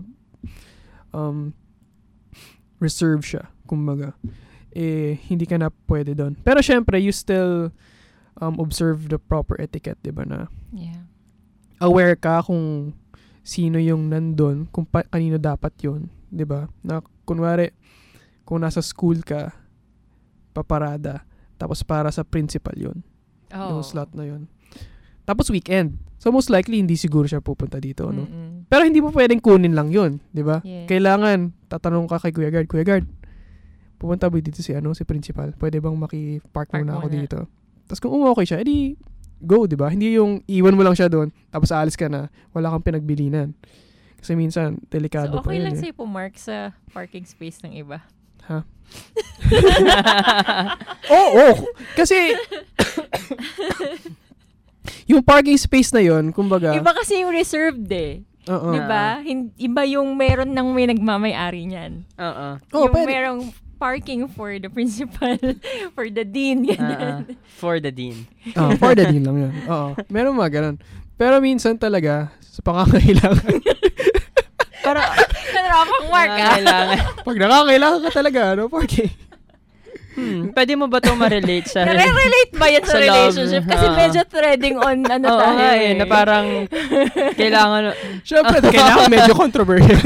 um, reserve siya, kumbaga. Eh, hindi ka na pwede doon. Pero syempre, you still um, observe the proper etiquette, diba, na Yeah. aware ka kung sino yung nandun, kung pa- kanino dapat yun, diba? Na, kunwari, kung nasa school ka, paparada, tapos para sa principal yun, Oh. yung slot na yun. Tapos weekend. So, most likely, hindi siguro siya pupunta dito, no? Mm-mm. Pero hindi mo pwedeng kunin lang yun, di ba? Yes. Kailangan, tatanong ka kay Kuya Guard, Kuya Guard, pupunta ba dito si, ano, si principal? Pwede bang maki-park Park muna ako muna. dito? Tapos kung okay siya, edi, go, di ba? Hindi yung iwan mo lang siya doon, tapos aalis ka na, wala kang pinagbilinan. Kasi minsan, delikado So, pa okay yun. lang eh. sa'yo pumark sa parking space ng iba. Ha? Oo, oh, kasi Yung parking space na yon, kumbaga, Iba kasi yung reserved eh. Oo. Diba? Hin- iba yung meron ng may nagmamay-ari niyan. Oo. Oh, yung pwede. merong parking for the principal, for the dean, ganyan. Uh-uh. For the dean. oh, for the dean lang yun. Oo. Meron mga ganun. Pero minsan talaga, sa pangangailangan, Para, narapang mark ah. Kailangan. pag nakakailangan ka talaga, ano, parking. Hmm, pwede mo ba ito ma-relate sa... Nare-relate ba yan sa, Sa love? relationship? Kasi Ah. medyo treading on ano Oo tayo nga eh. eh, na parang kailangan... Siyempre, kailangan medyo controversial.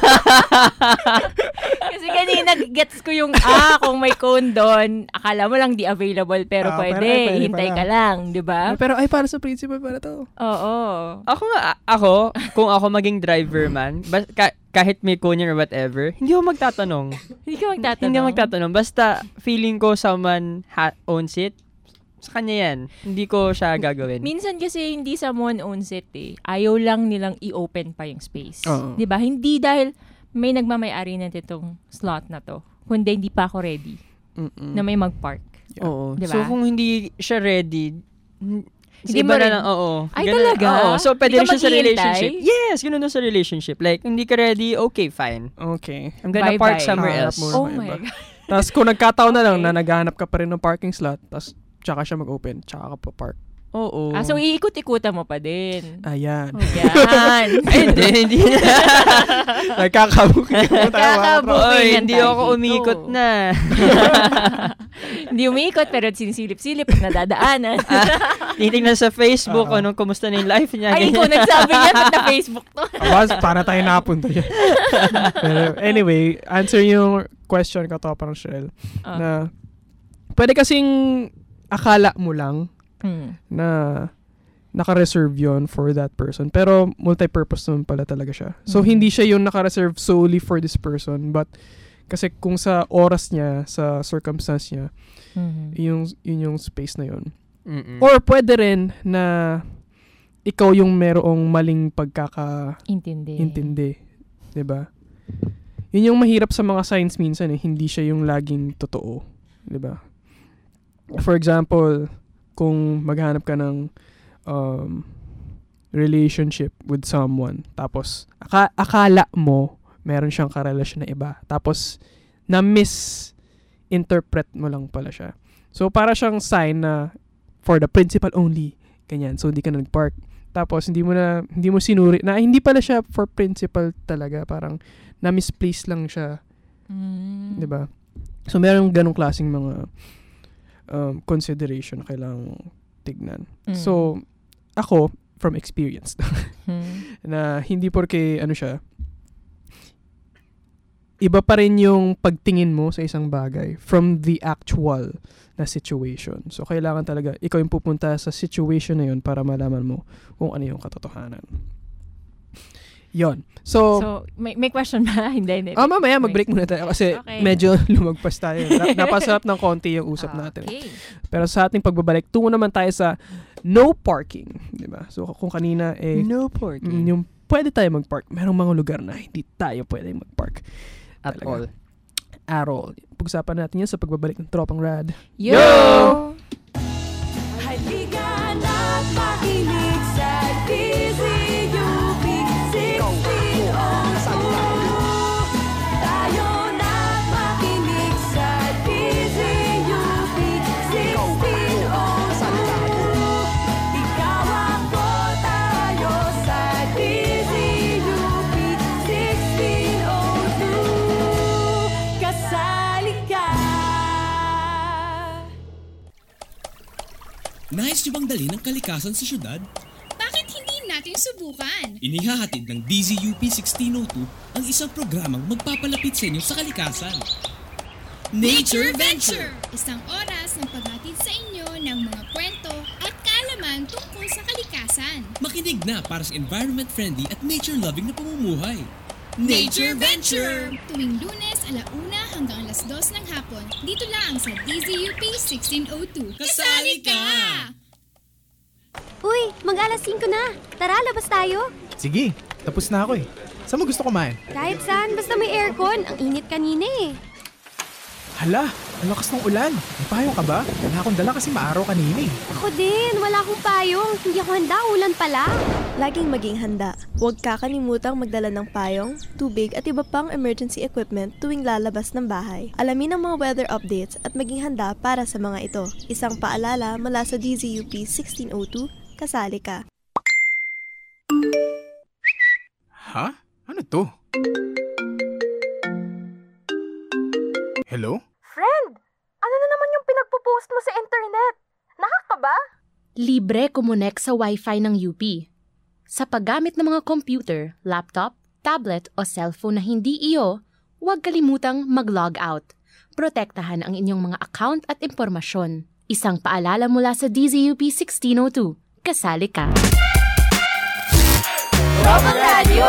Kasi kanina gets ko yung, ah, kung may cone doon, akala mo lang di available, pero Ah, pwede, pero ay, pwede hintay pala. ka lang, di ba? Pero ay, para sa principal para to. Oo. Ako nga, a- ako, kung ako maging driver man, bas, ka- kahit may kunin or whatever, hindi ako magtatanong. Hindi ka magtatanong. Hindi ako magtatanong. Basta, feeling ko someone ha- owns it, sa kanya yan. Hindi ko siya gagawin. Minsan kasi hindi someone owns it eh. Ayaw lang nilang i-open pa yung space. Oo. Di ba? Hindi dahil may nagmamayari na itong slot na to, kundi hindi pa ako ready Mm-mm. na may mag-park. Oo. Diba? So, kung hindi siya ready, n- Hindi iba mo na rin- lang, oo. Ay, Ganun- talaga? Oo. So, pwede Hindi rin ka siya sa maghihintay? relationship. Yes, ganun na sa relationship. Like, hindi ka ready, okay, fine. Okay. I'm gonna Bye-bye. park somewhere Hanap else. mo. Oh Iba. my God. Tapos kung nagkataon na lang Okay. na naghahanap ka pa rin ng parking slot, tapos tsaka siya mag-open, tsaka ka pa park. Oo. Ah, so iikot-ikutan mo pa din. Ayan. Yan. Ay, hindi, hindi. Nagkakabuking mo tayo. mga Nagkakabu- bro. Oy, yan hindi tayo ako dito. umikot na. Hindi umiikot, pero sinisilip-silip pag nadadaanan. Titingnan sa Facebook, Oo. anong kumusta na yung life niya. Ay, ganyan. ikaw nagsabi niya, ba't na Facebook to? Abas, para tayo napunta dyan. Pero anyway, answer yung question ka to, parang Shell. Ah. Na, pwede kasing akala mo lang Hmm. na naka-reserve yon for that person. Pero multi-purpose naman pala talaga siya. So, Mhm. hindi siya yung naka-reserve solely for this person. But, kasi kung sa oras niya, sa circumstance niya, Mhm. yung, yun yung space na yun. Mm-mm. Or pwede rin na ikaw yung merong maling pagkaka-intindi. Intindi. Diba? Yun yung mahirap sa mga signs minsan eh. Hindi siya yung laging totoo. Diba? For example, kung maghanap ka ng um, relationship with someone, tapos aka- akala mo meron siyang karelasyon na iba, tapos na-misinterpret mo lang pala siya. So, para siyang sign na for the principal only, ganyan. So, hindi ka na nag-park. Tapos, hindi mo na, hindi mo sinuri, na hindi pala siya for principal talaga. Parang, na-misplace lang siya. Mm. Diba? So, meron ganong klaseng mga um, consideration na kailangang tignan. Mm. So, ako, from experience, Hmm. na hindi porke, ano siya, iba pa rin yung pagtingin mo sa isang bagay from the actual na situation. So, kailangan talaga, ikaw yung pupunta sa situation na yun para malaman mo kung ano yung katotohanan. Yon. So, So, may, may question ba? hindi, hindi. ah, mamaya mag-break muna tayo kasi Okay. medyo lumagpas tayo. Na- napasarap ng konti yung usap Ah, natin. Okay. Pero sa ating pagbabalik, tungo naman tayo sa no parking. Diba? So, kung kanina, eh, No mm, parking. yung pwede tayo mag-park. Merong mga lugar na hindi tayo pwede mag-park. At Talaga. all. At all. Pag-usapan natin yan sa pagbabalik ng Tropang Rad. Yo! Halika na't makinig sa D Z U P sixteen oh two. Tayo na't makinig sa D Z U P sixteen oh two. Ikaw ako, tayo sa D Z U P sixteen oh two. Kasali ka. Nais niyo bang dalhin ng kalikasan sa syudad? Bakit hindi natin subukan? Inihahatid ng D Z U P sixteen oh two ang isang programang magpapalapit sa inyo sa kalikasan. Nature Venture! Isang oras ng paghatid sa inyo ng mga kwento at kaalaman tungkol sa kalikasan. Makinig na para sa environment-friendly at nature-loving na pamumuhay. Nature Venture! Tuwing Lunes, alauna hanggang alas dos ng hapon, dito lang sa D Z U P sixteen oh two. Kasali ka! Uy, mag-alas singko na. Tara, labas tayo. Sige, tapos na ako eh. Saan mo gusto kumain? Kahit saan, basta may aircon. Ang init kanina eh. Hala, Ang lakas ng ulan. May payong ka ba? Wala akong dala kasi maaraw kanina eh. Ako din, wala akong payong. Hindi ako handa, ulan pala. Laging maging handa. Huwag kakalimutang magdala ng payong, tubig at iba pang emergency equipment tuwing lalabas ng bahay. Alamin ang mga weather updates at maging handa para sa mga ito. Isang paalala mula sa D Z U P sixteen oh two, kasali ka. Ha? Ano to? Hello? Friend, ano na naman yung pinagpo-post mo sa internet? Nahak ka ba? Libre kumonek sa Wi-Fi ng U P. Sa paggamit ng mga computer, laptop, tablet o cellphone na hindi iyo, huwag kalimutang mag-log out. Protektahan ang inyong mga account at impormasyon. Isang paalala mula sa D Z U P sixteen oh two. Kasali ka. Tropang Radio!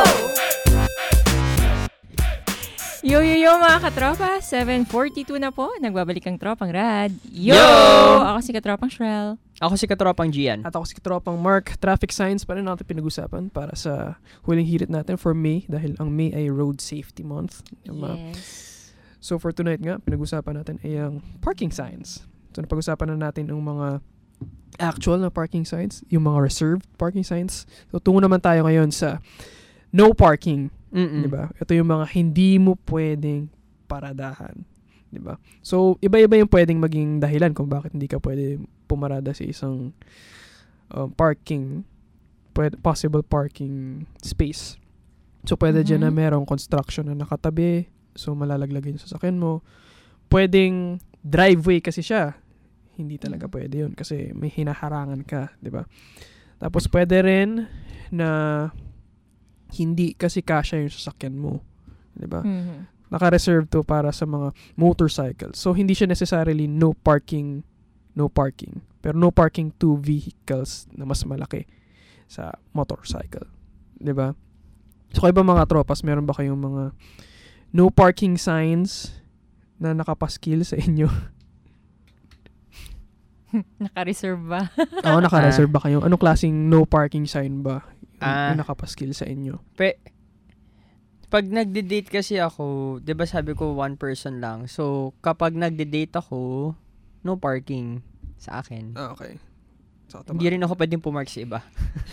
Yo, yo, yo mga katropa, seven forty-two na po. Nagbabalik ang Tropang Rad. Yo! Yo! Ako si Katropang Shrel. Ako si Katropang Gian. At ako si Katropang Mark. Traffic signs pa rin natin pinag-usapan para sa huling hirit natin for May dahil ang May ay Road Safety Month. Yes. So for tonight nga, pinag-usapan natin ay ang parking signs. So napag-usapan na natin ang mga actual na parking signs, yung mga reserved parking signs. So tungo naman tayo ngayon sa no parking. Mm-mm. Diba? Ito yung mga hindi mo pwedeng paradahan. Diba? So, iba-iba yung pwedeng maging dahilan kung bakit hindi ka pwede pumarada sa isang um, parking, pwede, possible parking space. So, pwede Mm-hmm. dyan na merong construction na nakatabi. So, malalaglag yung sasakyan mo. Pwedeng driveway kasi siya. Hindi talaga Mm-hmm. pwede yun kasi may hinaharangan ka. Diba? Tapos, pwede rin na hindi kasi kasya yung sasakyan mo. Diba? Mm-hmm. Naka-reserve to para sa mga motorcycles. So, hindi siya necessarily no parking, no parking. Pero no parking to vehicles na mas malaki sa motorcycle. Diba? So, kayo ba mga tropas, meron ba kayong mga no parking signs na nakapaskil sa inyo? Naka-reserve ba? Oo, naka-reserve ba kayo? Anong klaseng no parking sign ba? Ah. Yung nakapaskil sa inyo. Pe, pag nagde-date kasi ako, 'di ba sabi ko one person lang. So, kapag nagde-date ako, no parking sa akin. Ah, okay. So, hindi rin ako pwedeng pumark sa iba.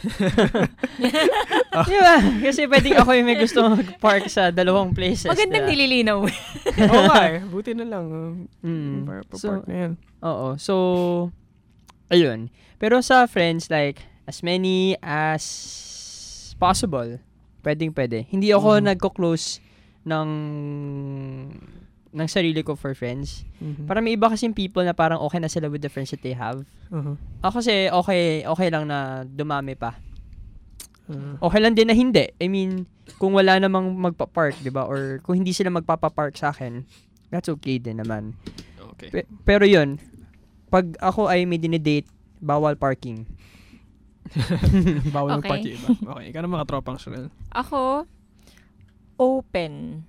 Di ba? Kasi pwedeng ako yung may gusto mag-park sa dalawang places. Magandang diba? nililinaw. Oo nga eh. Buti na lang. Mm. Pa- So, pa-park na yan. Oo. So, ayun. Pero sa friends, like, as many as possible, pwedeng pwede. Hindi ako Mhm. nagko-close ng ng sarili ko for friends. Mhm. Para may iba kasing people na parang okay na sila with the friends that they have. Uh-huh. Ako kasi okay, okay lang na dumami pa. Uh, Okay lang din na hindi. I mean, kung wala namang magpa-park, 'di ba? Or kung hindi sila magpapa-park sa akin, that's okay din naman. Okay. Pe- pero 'yun, pag ako ay may dinedate, bawal parking. Bawal Okay. ng party iba. Okay, ikaw na mga tropang Shrel. Ako, open.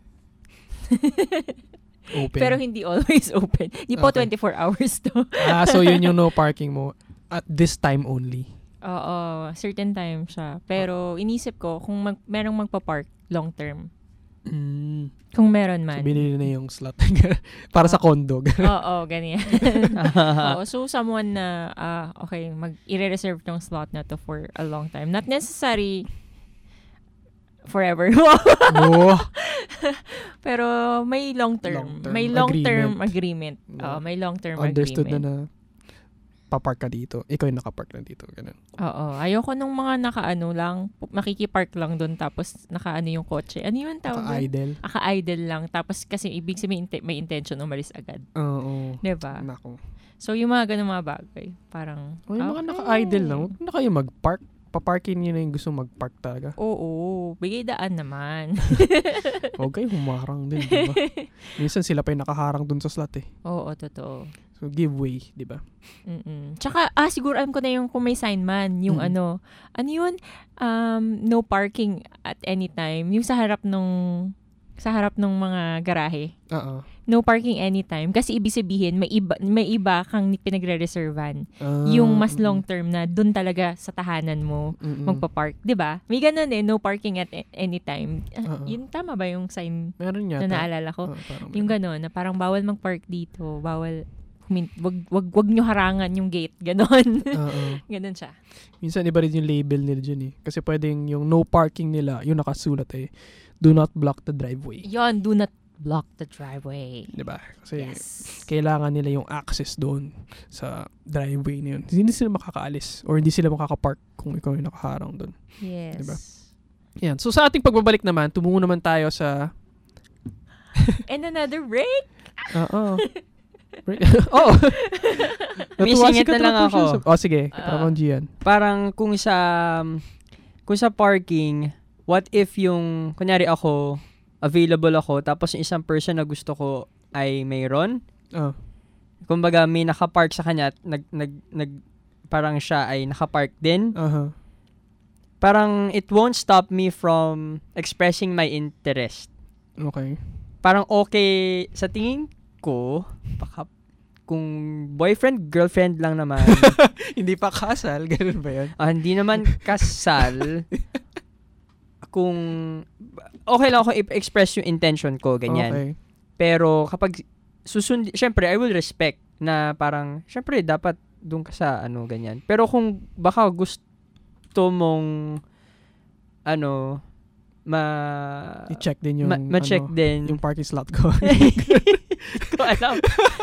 Open. Pero hindi always open. Hindi po Okay. twenty-four hours to. Ah, so yun yung no parking mo at this time only. Oo, certain time siya. Pero inisip ko, kung mag, merong magpa-park long term. Mm. Kung meron man. So, binili na yung slot para sa condo. Oo, ganyan. Oo, so someone na, ah, okay, mag i-reserve tong slot na to for a long time. Not necessary forever. No. Pero may long term. Long-term may long-term agreement. agreement. Oo, may long-term Understood agreement. na na papark ka dito. Ikaw yung nakapark na dito. Ganun. Oo. Ayoko nung mga nakaano lang, pu- makikipark lang doon tapos nakaano yung kotse. Ano yun tawag? doon? Naka-idle. Naka-idle lang. Tapos kasi ibig sabihin inte- may intention umalis agad. Oo. Diba? Nako. So yung mga ganun mga bagay. Parang, O yung mga okay. naka-idle lang, huwag na kayo mag-park. Paparkin nyo na yung gusto mag-park talaga. Oo. Bigay daan naman. Huwag kayo humarang din, di ba? Minsan sila pa yung nakaharang dun sa slot eh. Oo, totoo. So, give way, di ba? Mm-mm. Tsaka, ah, siguro alam ko na yung kung may sign man, yung Mm. ano, ano yun, um, no parking at any time. Yung sa harap nung sa harap ng mga garahe. Oo. No parking anytime. Kasi ibig sabihin, may iba, may iba kang pinagre-reservan. Ah, Yung mas mm. long term na dun talaga sa tahanan mo Mm-mm. magpa-park. Diba? May ganun eh, no parking at anytime. Uh, Oo. yun, tama ba yung sign Meron yata. na naalala ko? Oo, parang Yung ganun, na parang bawal mag-park dito. Bawal, humin- wag, wag, wag nyo harangan yung gate. Ganon. Oo. Ganun siya. Minsan iba rin yung label nila dyan eh. Kasi pwedeng yung no parking nila, yung nakasulat eh, do not block the driveway. Yon, do not block the driveway. Diba? Kasi Yes. kailangan nila yung access doon sa driveway na yun. Hindi sila makakaalis or hindi sila makakapark kung ikaw yung nakaharang doon. Yes. Diba? Yan. So sa ating pagbabalik naman, tumungo naman tayo sa... And another break? Oo. Break. Oo. May Natuwa si singit na lang Katropa ako. siya. Oh, sige. Ah. Katropa Gian. Parang kung sa kung sa parking, what if yung kunyari ako available ako tapos yung isang person na gusto ko ay mayroon? Oh. Kumbaga may naka-park sa kanya at nag nag nag parang siya ay naka-park din. Uh-huh. Parang it won't stop me from expressing my interest. Okay. Parang okay sa tingin ko, baka kung boyfriend, girlfriend lang naman. Hindi pa kasal, ganun ba yun? Ah, hindi naman kasal. Kung okay lang ako i-express yung intention ko, ganyan. Okay. Pero kapag susundi, syempre, I will respect na parang, syempre, dapat doon ka sa ano, ganyan. Pero kung baka gusto mong, ano, ma... I-check din yung, ma- ma-check ano, din. yung parking slot ko. Ko alam.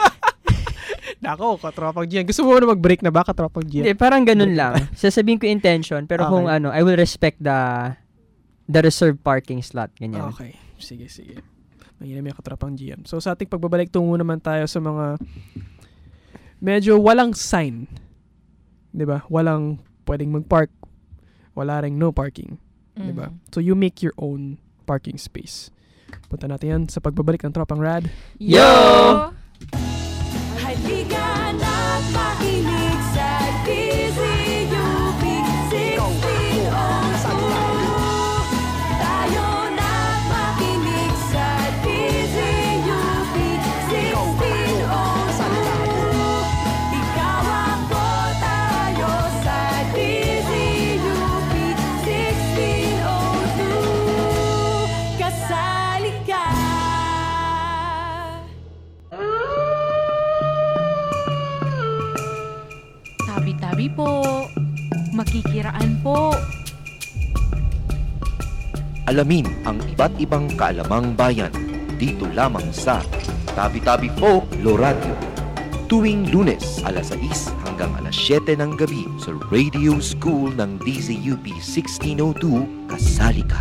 Nako, Katropang Gian. Gusto mo na mag-break na ba, Katropang Gian? Hindi, parang ganun lang. Sasabihin ko intention, pero Okay. kung ano, I will respect the the reserved parking slot, ganyan. Okay. Sige, sige. Mainam yung Katropang Gian. So, sa ating pagbabalik, tungo naman tayo sa mga medyo walang sign. Diba? Walang pwedeng mag-park. Wala ring no parking. Diba? Mm. So, you make your own parking space. Punta natin yan sa pagbabalik ng Tropang Rad. Yo! Halika na't makinig sa D Z U P sixteen oh two. Tayo na't makinig sa D Z U P sixteen oh two. Ikaw ako, tayo sa D Z U P sixteen oh two. Kasali ka. Tabi-tabi po. Makikiraan po. Alamin ang iba't ibang kaalamang bayan dito lamang sa Tabi-Tabi Po Loradio. Tuwing Lunes, alas sais hanggang alas siyete ng gabi sa Radio School ng D Z U P sixteen oh two, kasali ka.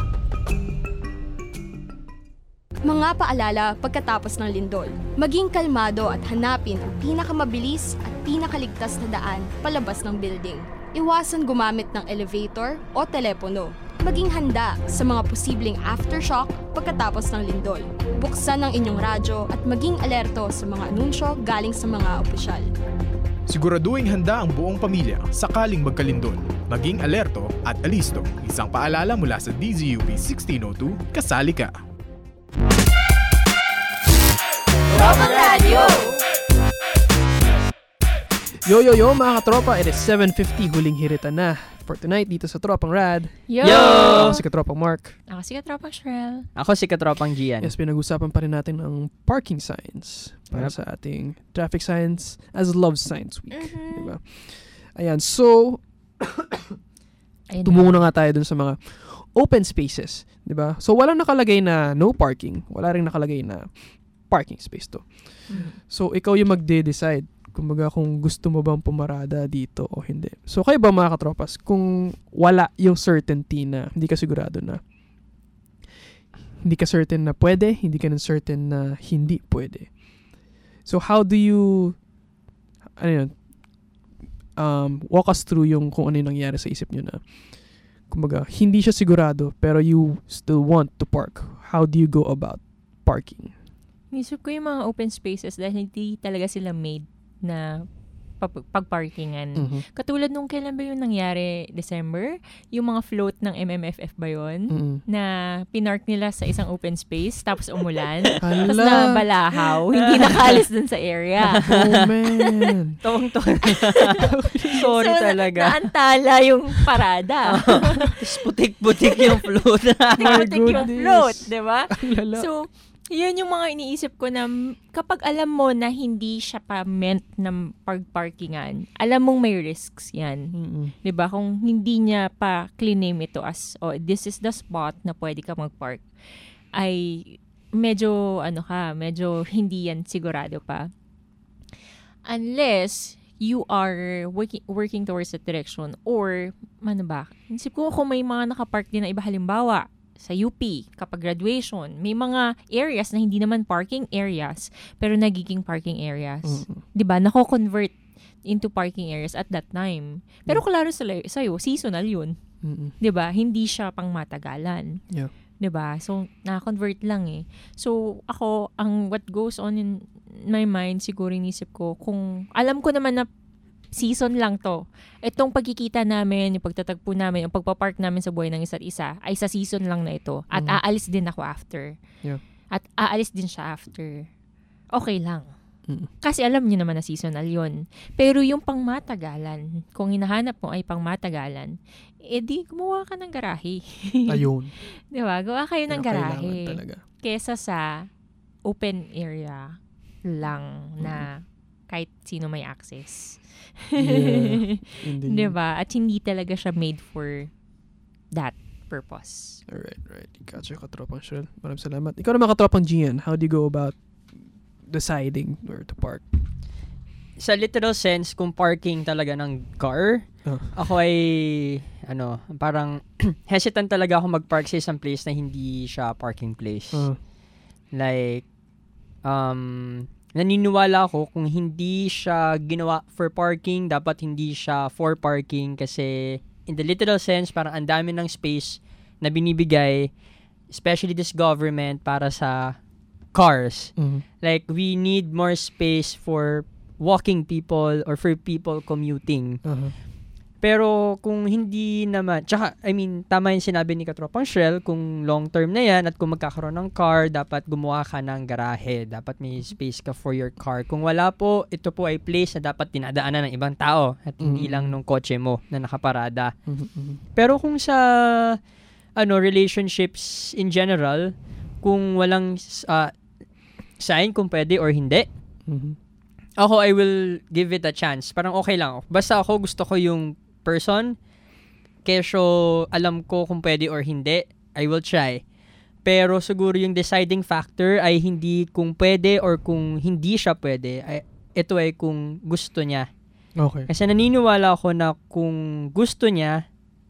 Mga paalala pagkatapos ng lindol. Maging kalmado at hanapin ang pinakamabilis at pinakaligtas na daan palabas ng building. Iwasan gumamit ng elevator o telepono. Maging handa sa mga posibleng aftershock pagkatapos ng lindol. Buksan ang inyong radyo at maging alerto sa mga anunsyo galing sa mga opisyal. Siguraduhin handa ang buong pamilya sakaling magkalindol. Maging alerto at alisto. Isang paalala mula sa D Z U P sixteen oh two, kasali ka. Tropang Radio! Yo, yo, yo, mga katropa. It is seven fifty, huling hiritan na for tonight dito sa Tropang Rad. Yo! Ako si Katropang Mark. Ako si Katropang Shrel. Ako si Katropang Gian. Yes, pinag-usapan pa rin natin ang parking signs para Yep. sa ating traffic signs as Love Signs Week. Mhm. Diba? Ayan, so, Ayun tumungo na nga tayo dun sa mga open spaces. Diba? So, walang nakalagay na no parking. Wala rin nakalagay na parking space to. Mhm. So, ikaw yung magde-decide kumbaga kung gusto mo bang pumarada dito o hindi. So, kayo ba mga katropas, kung wala yung certainty na hindi ka sigurado na hindi ka certain na pwede, hindi ka certain na hindi pwede. So, how do you ano yun, um, walk us through yung kung ano yung nangyari sa isip nyo na kumbaga, hindi siya sigurado pero you still want to park. How do you go about parking? Nisip ko yung mga open spaces dahil hindi talaga sila made na pag- pagparkingan. Mhm. Katulad nung kailan ba yung nangyari, December? Yung mga float ng M M F F ba yun? Mhm. Na pinark nila sa isang open space, tapos umulan, tapos Hala. nabalahaw, hindi nakaalis dun sa area. Oh, man. Tawang-tawa. Sorry So, na- talaga. naantala yung parada. Tapos putik-putik yung float. Putik yung goodness. float, di ba? Ang lala. So, yun yung mga iniisip ko na m- kapag alam mo na hindi siya pa meant na pagparkingan, alam mong may risks yan. Mm-mm. 'Di ba? Kung hindi niya pa claim ito as, oh, this is the spot na pwede ka magpark, ay medyo, ano ka, medyo hindi yan sigurado pa. Unless you are working working towards that direction or, ano ba, isip ko kung may mga nakapark din na iba, halimbawa, sa U P, kapag graduation, may mga areas na hindi naman parking areas, pero nagiging parking areas. Mm-mm. 'Di ba? Nako-convert into parking areas at that time. Pero klaro sa sa'yo, seasonal yun. Mm-mm. 'Di ba? Hindi siya pang matagalan. Yeah. 'Di ba? So, na-convert lang eh. So, ako, ang what goes on in my mind, siguro inisip ko, kung alam ko naman na season lang to. Itong pagkikita namin, yung pagtatagpo namin, yung pagpapark namin sa buhay ng isa't isa, ay sa season lang na ito. At Mhm. aalis din ako after. Yeah. At aalis din siya after. Okay lang. Mm. Kasi alam niyo naman na seasonal yun. Pero yung pangmatagalan, kung hinahanap mo ay pangmatagalan, eh di gumawa ka ng garahe. Ayun. Di ba? Gawa kayo ng Kaya garahe. kailangan talaga. Kesa sa open area lang na kahit sino may access. Yeah, indeed. Di ba? At hindi talaga siya made for that purpose. Alright, right. Gotcha, katropang Shell. Maraming salamat. Ikaw naman, katropang Gian, how do you go about deciding where to park? Sa literal sense, kung parking talaga ng car, Oh. ako ay, ano, parang hesitant talaga ako mag-park sa isang place na hindi siya parking place. Oh. Like, um, naniniwala ako kung hindi siya ginawa for parking, dapat hindi siya for parking kasi in the literal sense, parang ang dami ng space na binibigay, especially this government, para sa cars. Mhm. Like, we need more space for walking people or for people commuting. Uh-huh. Pero kung hindi naman, tsaka, I mean, tama yung sinabi ni Katropang Shrel, kung long term na yan at kung magkakaroon ng car, dapat gumawa ka ng garahe. Dapat may space ka for your car. Kung wala po, ito po ay place na dapat dinadaanan ng ibang tao at hindi Mhm. lang nung kotse mo na nakaparada. Mhm, mhm. Pero kung sa ano relationships in general, kung walang uh, sign kung pwede or hindi, Mhm. ako, I will give it a chance. Parang okay lang. Basta ako, gusto ko yung person. Kesyo, alam ko kung pwede or hindi. I will try. Pero siguro yung deciding factor ay hindi kung pwede or kung hindi siya pwede. Ay, ito ay kung gusto niya. Okay. Kasi naniniwala ako na kung gusto niya,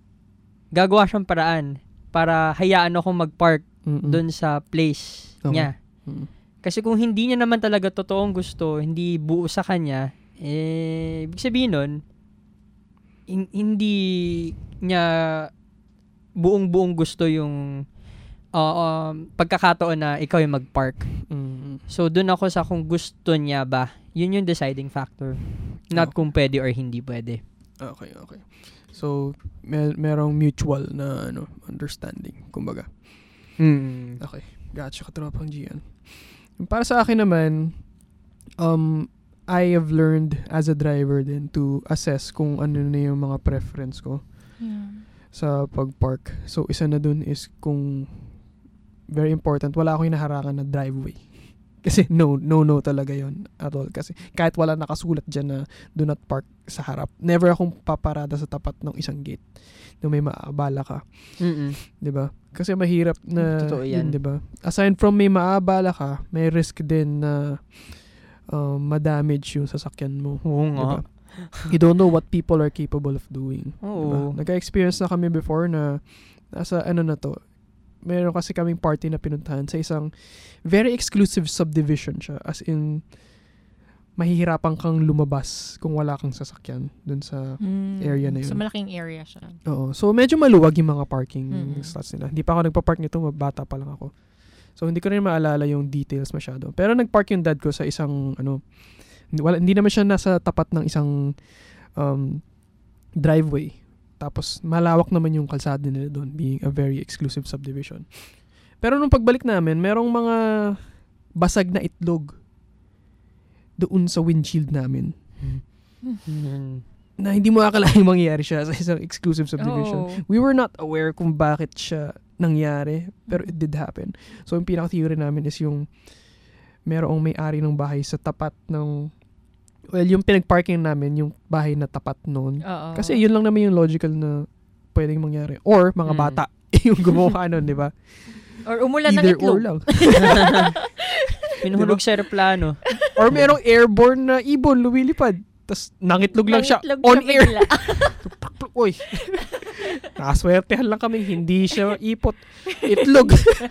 gagawa siyang paraan para hayaan ako mag-park Mm-mm. doon sa place Okay. niya. Mm. Kasi kung hindi niya naman talaga totoong gusto, hindi buo sa kanya, eh, ibig sabihin nun, hin- hindi niya buong-buong gusto yung uh, um, pagkakataon na ikaw yung mag-park. Mm. So, dun ako sa kung gusto niya ba, yun yung deciding factor. Not Okay. kung pwede or hindi pwede. Okay, okay. So, mer- merong mutual na ano understanding, kumbaga. Mm. Okay. Gotcha, katropang Gian. Para sa akin naman, um, I have learned as a driver din to assess kung ano na yung mga preference ko Yeah. sa pag-park. So, isa na dun is kung very important, wala akong hinaharangan na driveway. Kasi no, no, no talaga yon at all. Kasi kahit wala nakasulat dyan na do not park sa harap, never akong paparada sa tapat ng isang gate na may maabala ka. Mm-mm. 'Di ba? Kasi mahirap na Totoo yan. yun, 'di ba? Aside from may maabala ka, may risk din na um, ma-damage yung sasakyan mo. Oo nga. Diba? You don't know what people are capable of doing. Oo. Diba? Nagka-experience na kami before na nasa ano na to, meron kasi kaming party na pinuntahan sa isang very exclusive subdivision siya. As in, mahihirapan kang lumabas kung wala kang sasakyan dun sa Mm, area na yun. Sa malaking area siya. Oo. So, medyo maluwag yung mga parking Mm. slots nila. Hindi pa ako nagpa-park nito, bata pa lang ako. So, hindi ko rin maalala yung details masyado. Pero nag-park yung dad ko sa isang, ano, Hindi, wala, hindi naman siya nasa tapat ng isang um, driveway. Tapos malawak naman yung kalsada nila doon, being a very exclusive subdivision. Pero nung pagbalik namin, merong mga basag na itlog doon sa windshield namin. Na hindi mo akalain mangyayari siya sa isang exclusive subdivision. Oh. We were not aware kung bakit siya nangyari, pero it did happen. So, yung pinaka-theory namin is yung merong may-ari ng bahay sa tapat ng, well, yung pinag-parking namin, yung bahay na tapat noon. Oo. Kasi yun lang naman yung logical na pwedeng mangyari. Or, mga Mm. bata, yung gumawa nun, di ba? Or umulan ng Either itlog. or lang. Pinuhulog sa aeroplano. Or merong airborne na ibon lumilipad. Tapos nangitlog lang siya Nangitlog on siya air. bigla. Uy. Nakaswertehan lang kami. Hindi siya ipot. Itlog.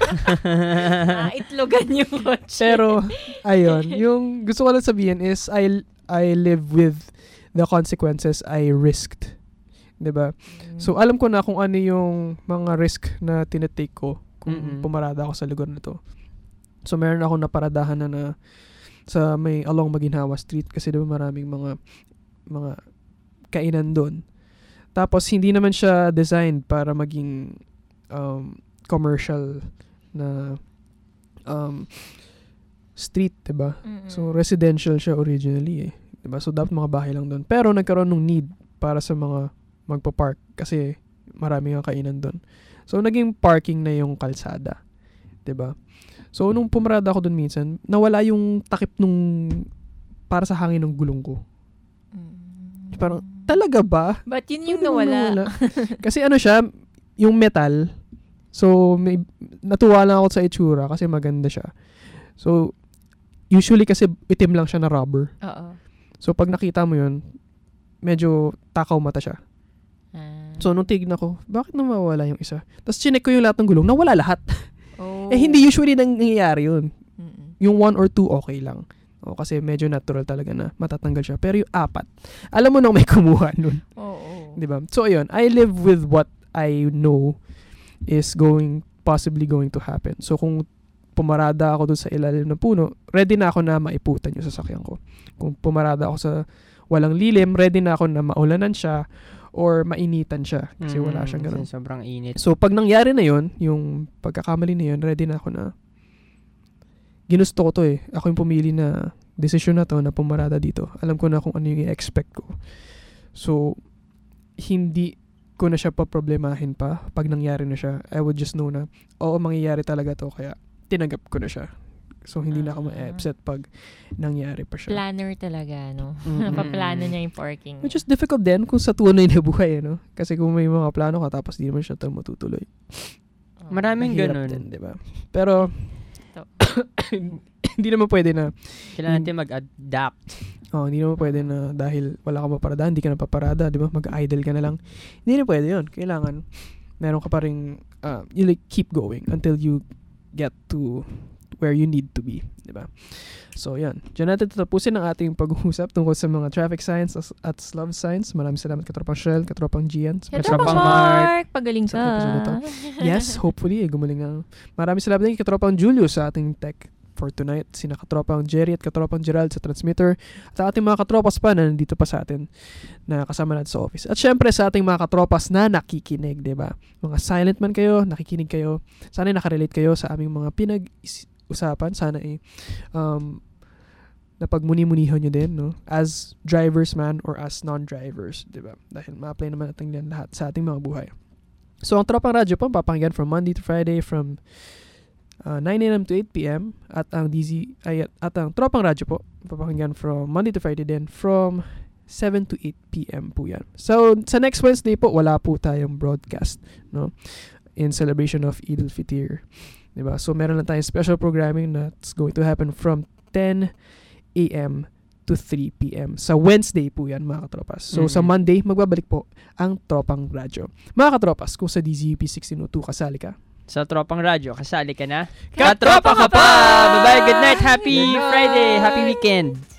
ah, itlogan yung kotse. Pero, ayun. Yung gusto ko lang sabihin is, I, I live with the consequences I risked. Diba? Mm. So, alam ko na kung ano yung mga risk na tinetake ko kung Mm-mm. pumarada ako sa lugar na to. So, meron ako naparadahan na na sa may along Maginhawa Street kasi diba maraming mga mga kainan doon. Tapos hindi naman siya designed para maging um, commercial na um, street, diba? Mm-mm. So residential siya originally eh. Diba? So dapat mga bahay lang doon. Pero nagkaroon ng need para sa mga magpa-park kasi maraming ang kainan doon. So naging parking na yung kalsada. Diba? So, nung pumarada ako dun minsan, nawala yung takip nung para sa hangin ng gulong ko. Mm. Parang, talaga ba? But yun yung Pwede nawala. nawala. Kasi ano siya, yung metal, so, may, natuwa lang ako sa itsura kasi maganda siya. So, usually kasi itim lang siya na rubber. Oo. So, pag nakita mo yun, medyo takaw mata siya. Ah. So, nung tignan ko, bakit nawawala yung isa? Tapos, chinek ko yung lahat ng gulong, nawala lahat. Oh. Eh, hindi usually nangyayari yun. Mm-mm. Yung one or two, okay lang. O, kasi medyo natural talaga na matatanggal siya. Pero yung apat, alam mo nang may kumuha nun. Oo. Oh, oh. Diba? So, ayun. I live with what I know is going, possibly going to happen. So, kung pumarada ako dun sa ilalim ng puno, ready na ako na maiputan yung sasakyan ko. Kung pumarada ako sa walang lilim, ready na ako na maulanan siya or mainitan siya kasi wala siyang ganun. Kasi sobrang init. So, pag nangyari na yon, yung pagkakamali na yon, ready na ako na ginusto ko to eh. Ako yung pumili na desisyon na to na pumarada dito. Alam ko na kung ano yung i-expect ko. So, hindi ko na siya paproblemahin pa pag nangyari na siya. I would just know na, oo, mangyayari talaga to kaya tinanggap ko na siya. So, hindi na ako ma-upset pag nangyari pa siya. Planner talaga, no? Mm-hmm. Paplano niya yung parking. Which is difficult din kung sa tunay na buhay, no? Kasi kung may mga plano ka tapos di naman siya ito matutuloy. Maraming Mahirap ganun. din, diba? Pero, hindi naman pwede na kailangan natin mag-adapt. Oh, hindi naman pwede na dahil wala ka maparada, hindi ka na paparada, di ba? Mag-idle ka na lang. Hindi na pwede yun. Kailangan, meron ka pa rin, uh, you like keep going until you get to where you need to be, di ba? So, yan. Diyan natin tatapusin ang ating pag-uusap tungkol sa mga traffic signs at love signs. Maraming salamat katropang Shell, katropang Gian, katropang Mark. Pagaling ka. Yes, hopefully, eh, gumaling na. Maraming salamat din katropang Julius sa ating tech for tonight. Sina katropang Jerry at katropang Gerald sa transmitter. At sa ating mga katropas pa na nandito pa sa atin na kasama natin sa office. At syempre sa ating mga katropas na nakikinig, di ba? Mga silent man kayo, nakikinig kayo. Sana nakarelate kayo sa aming mga pinag-usapan. Sana eh, um, napagmuni-munihan nyo din, no? As drivers man or as non-drivers, di ba? Dahil ma-apply naman natin yan lahat sa ating mga buhay. So, ang Tropang Radyo po, papakinggan from Monday to Friday from Uh, nine a.m. to eight p.m. At ang D Z ay, at ang Tropang Radyo po papakinggan from Monday to Friday din from seven to eight p.m. po yan. So sa next Wednesday po wala po tayong broadcast, no, in celebration of Eid al-Fitr, diba? So meron lang tayong special programming that's going to happen from ten a.m. to three p.m. Sa Wednesday po yan, mga katropas. So, mm-hmm. sa Monday, magbabalik po ang Tropang Radyo. Mga katropas, kung sa D Z U P sixteen oh two kasali ka, sa Tropang Radyo, kasali ka na? Katropa ka pa! Bye-bye, good night, happy Friday, happy weekend!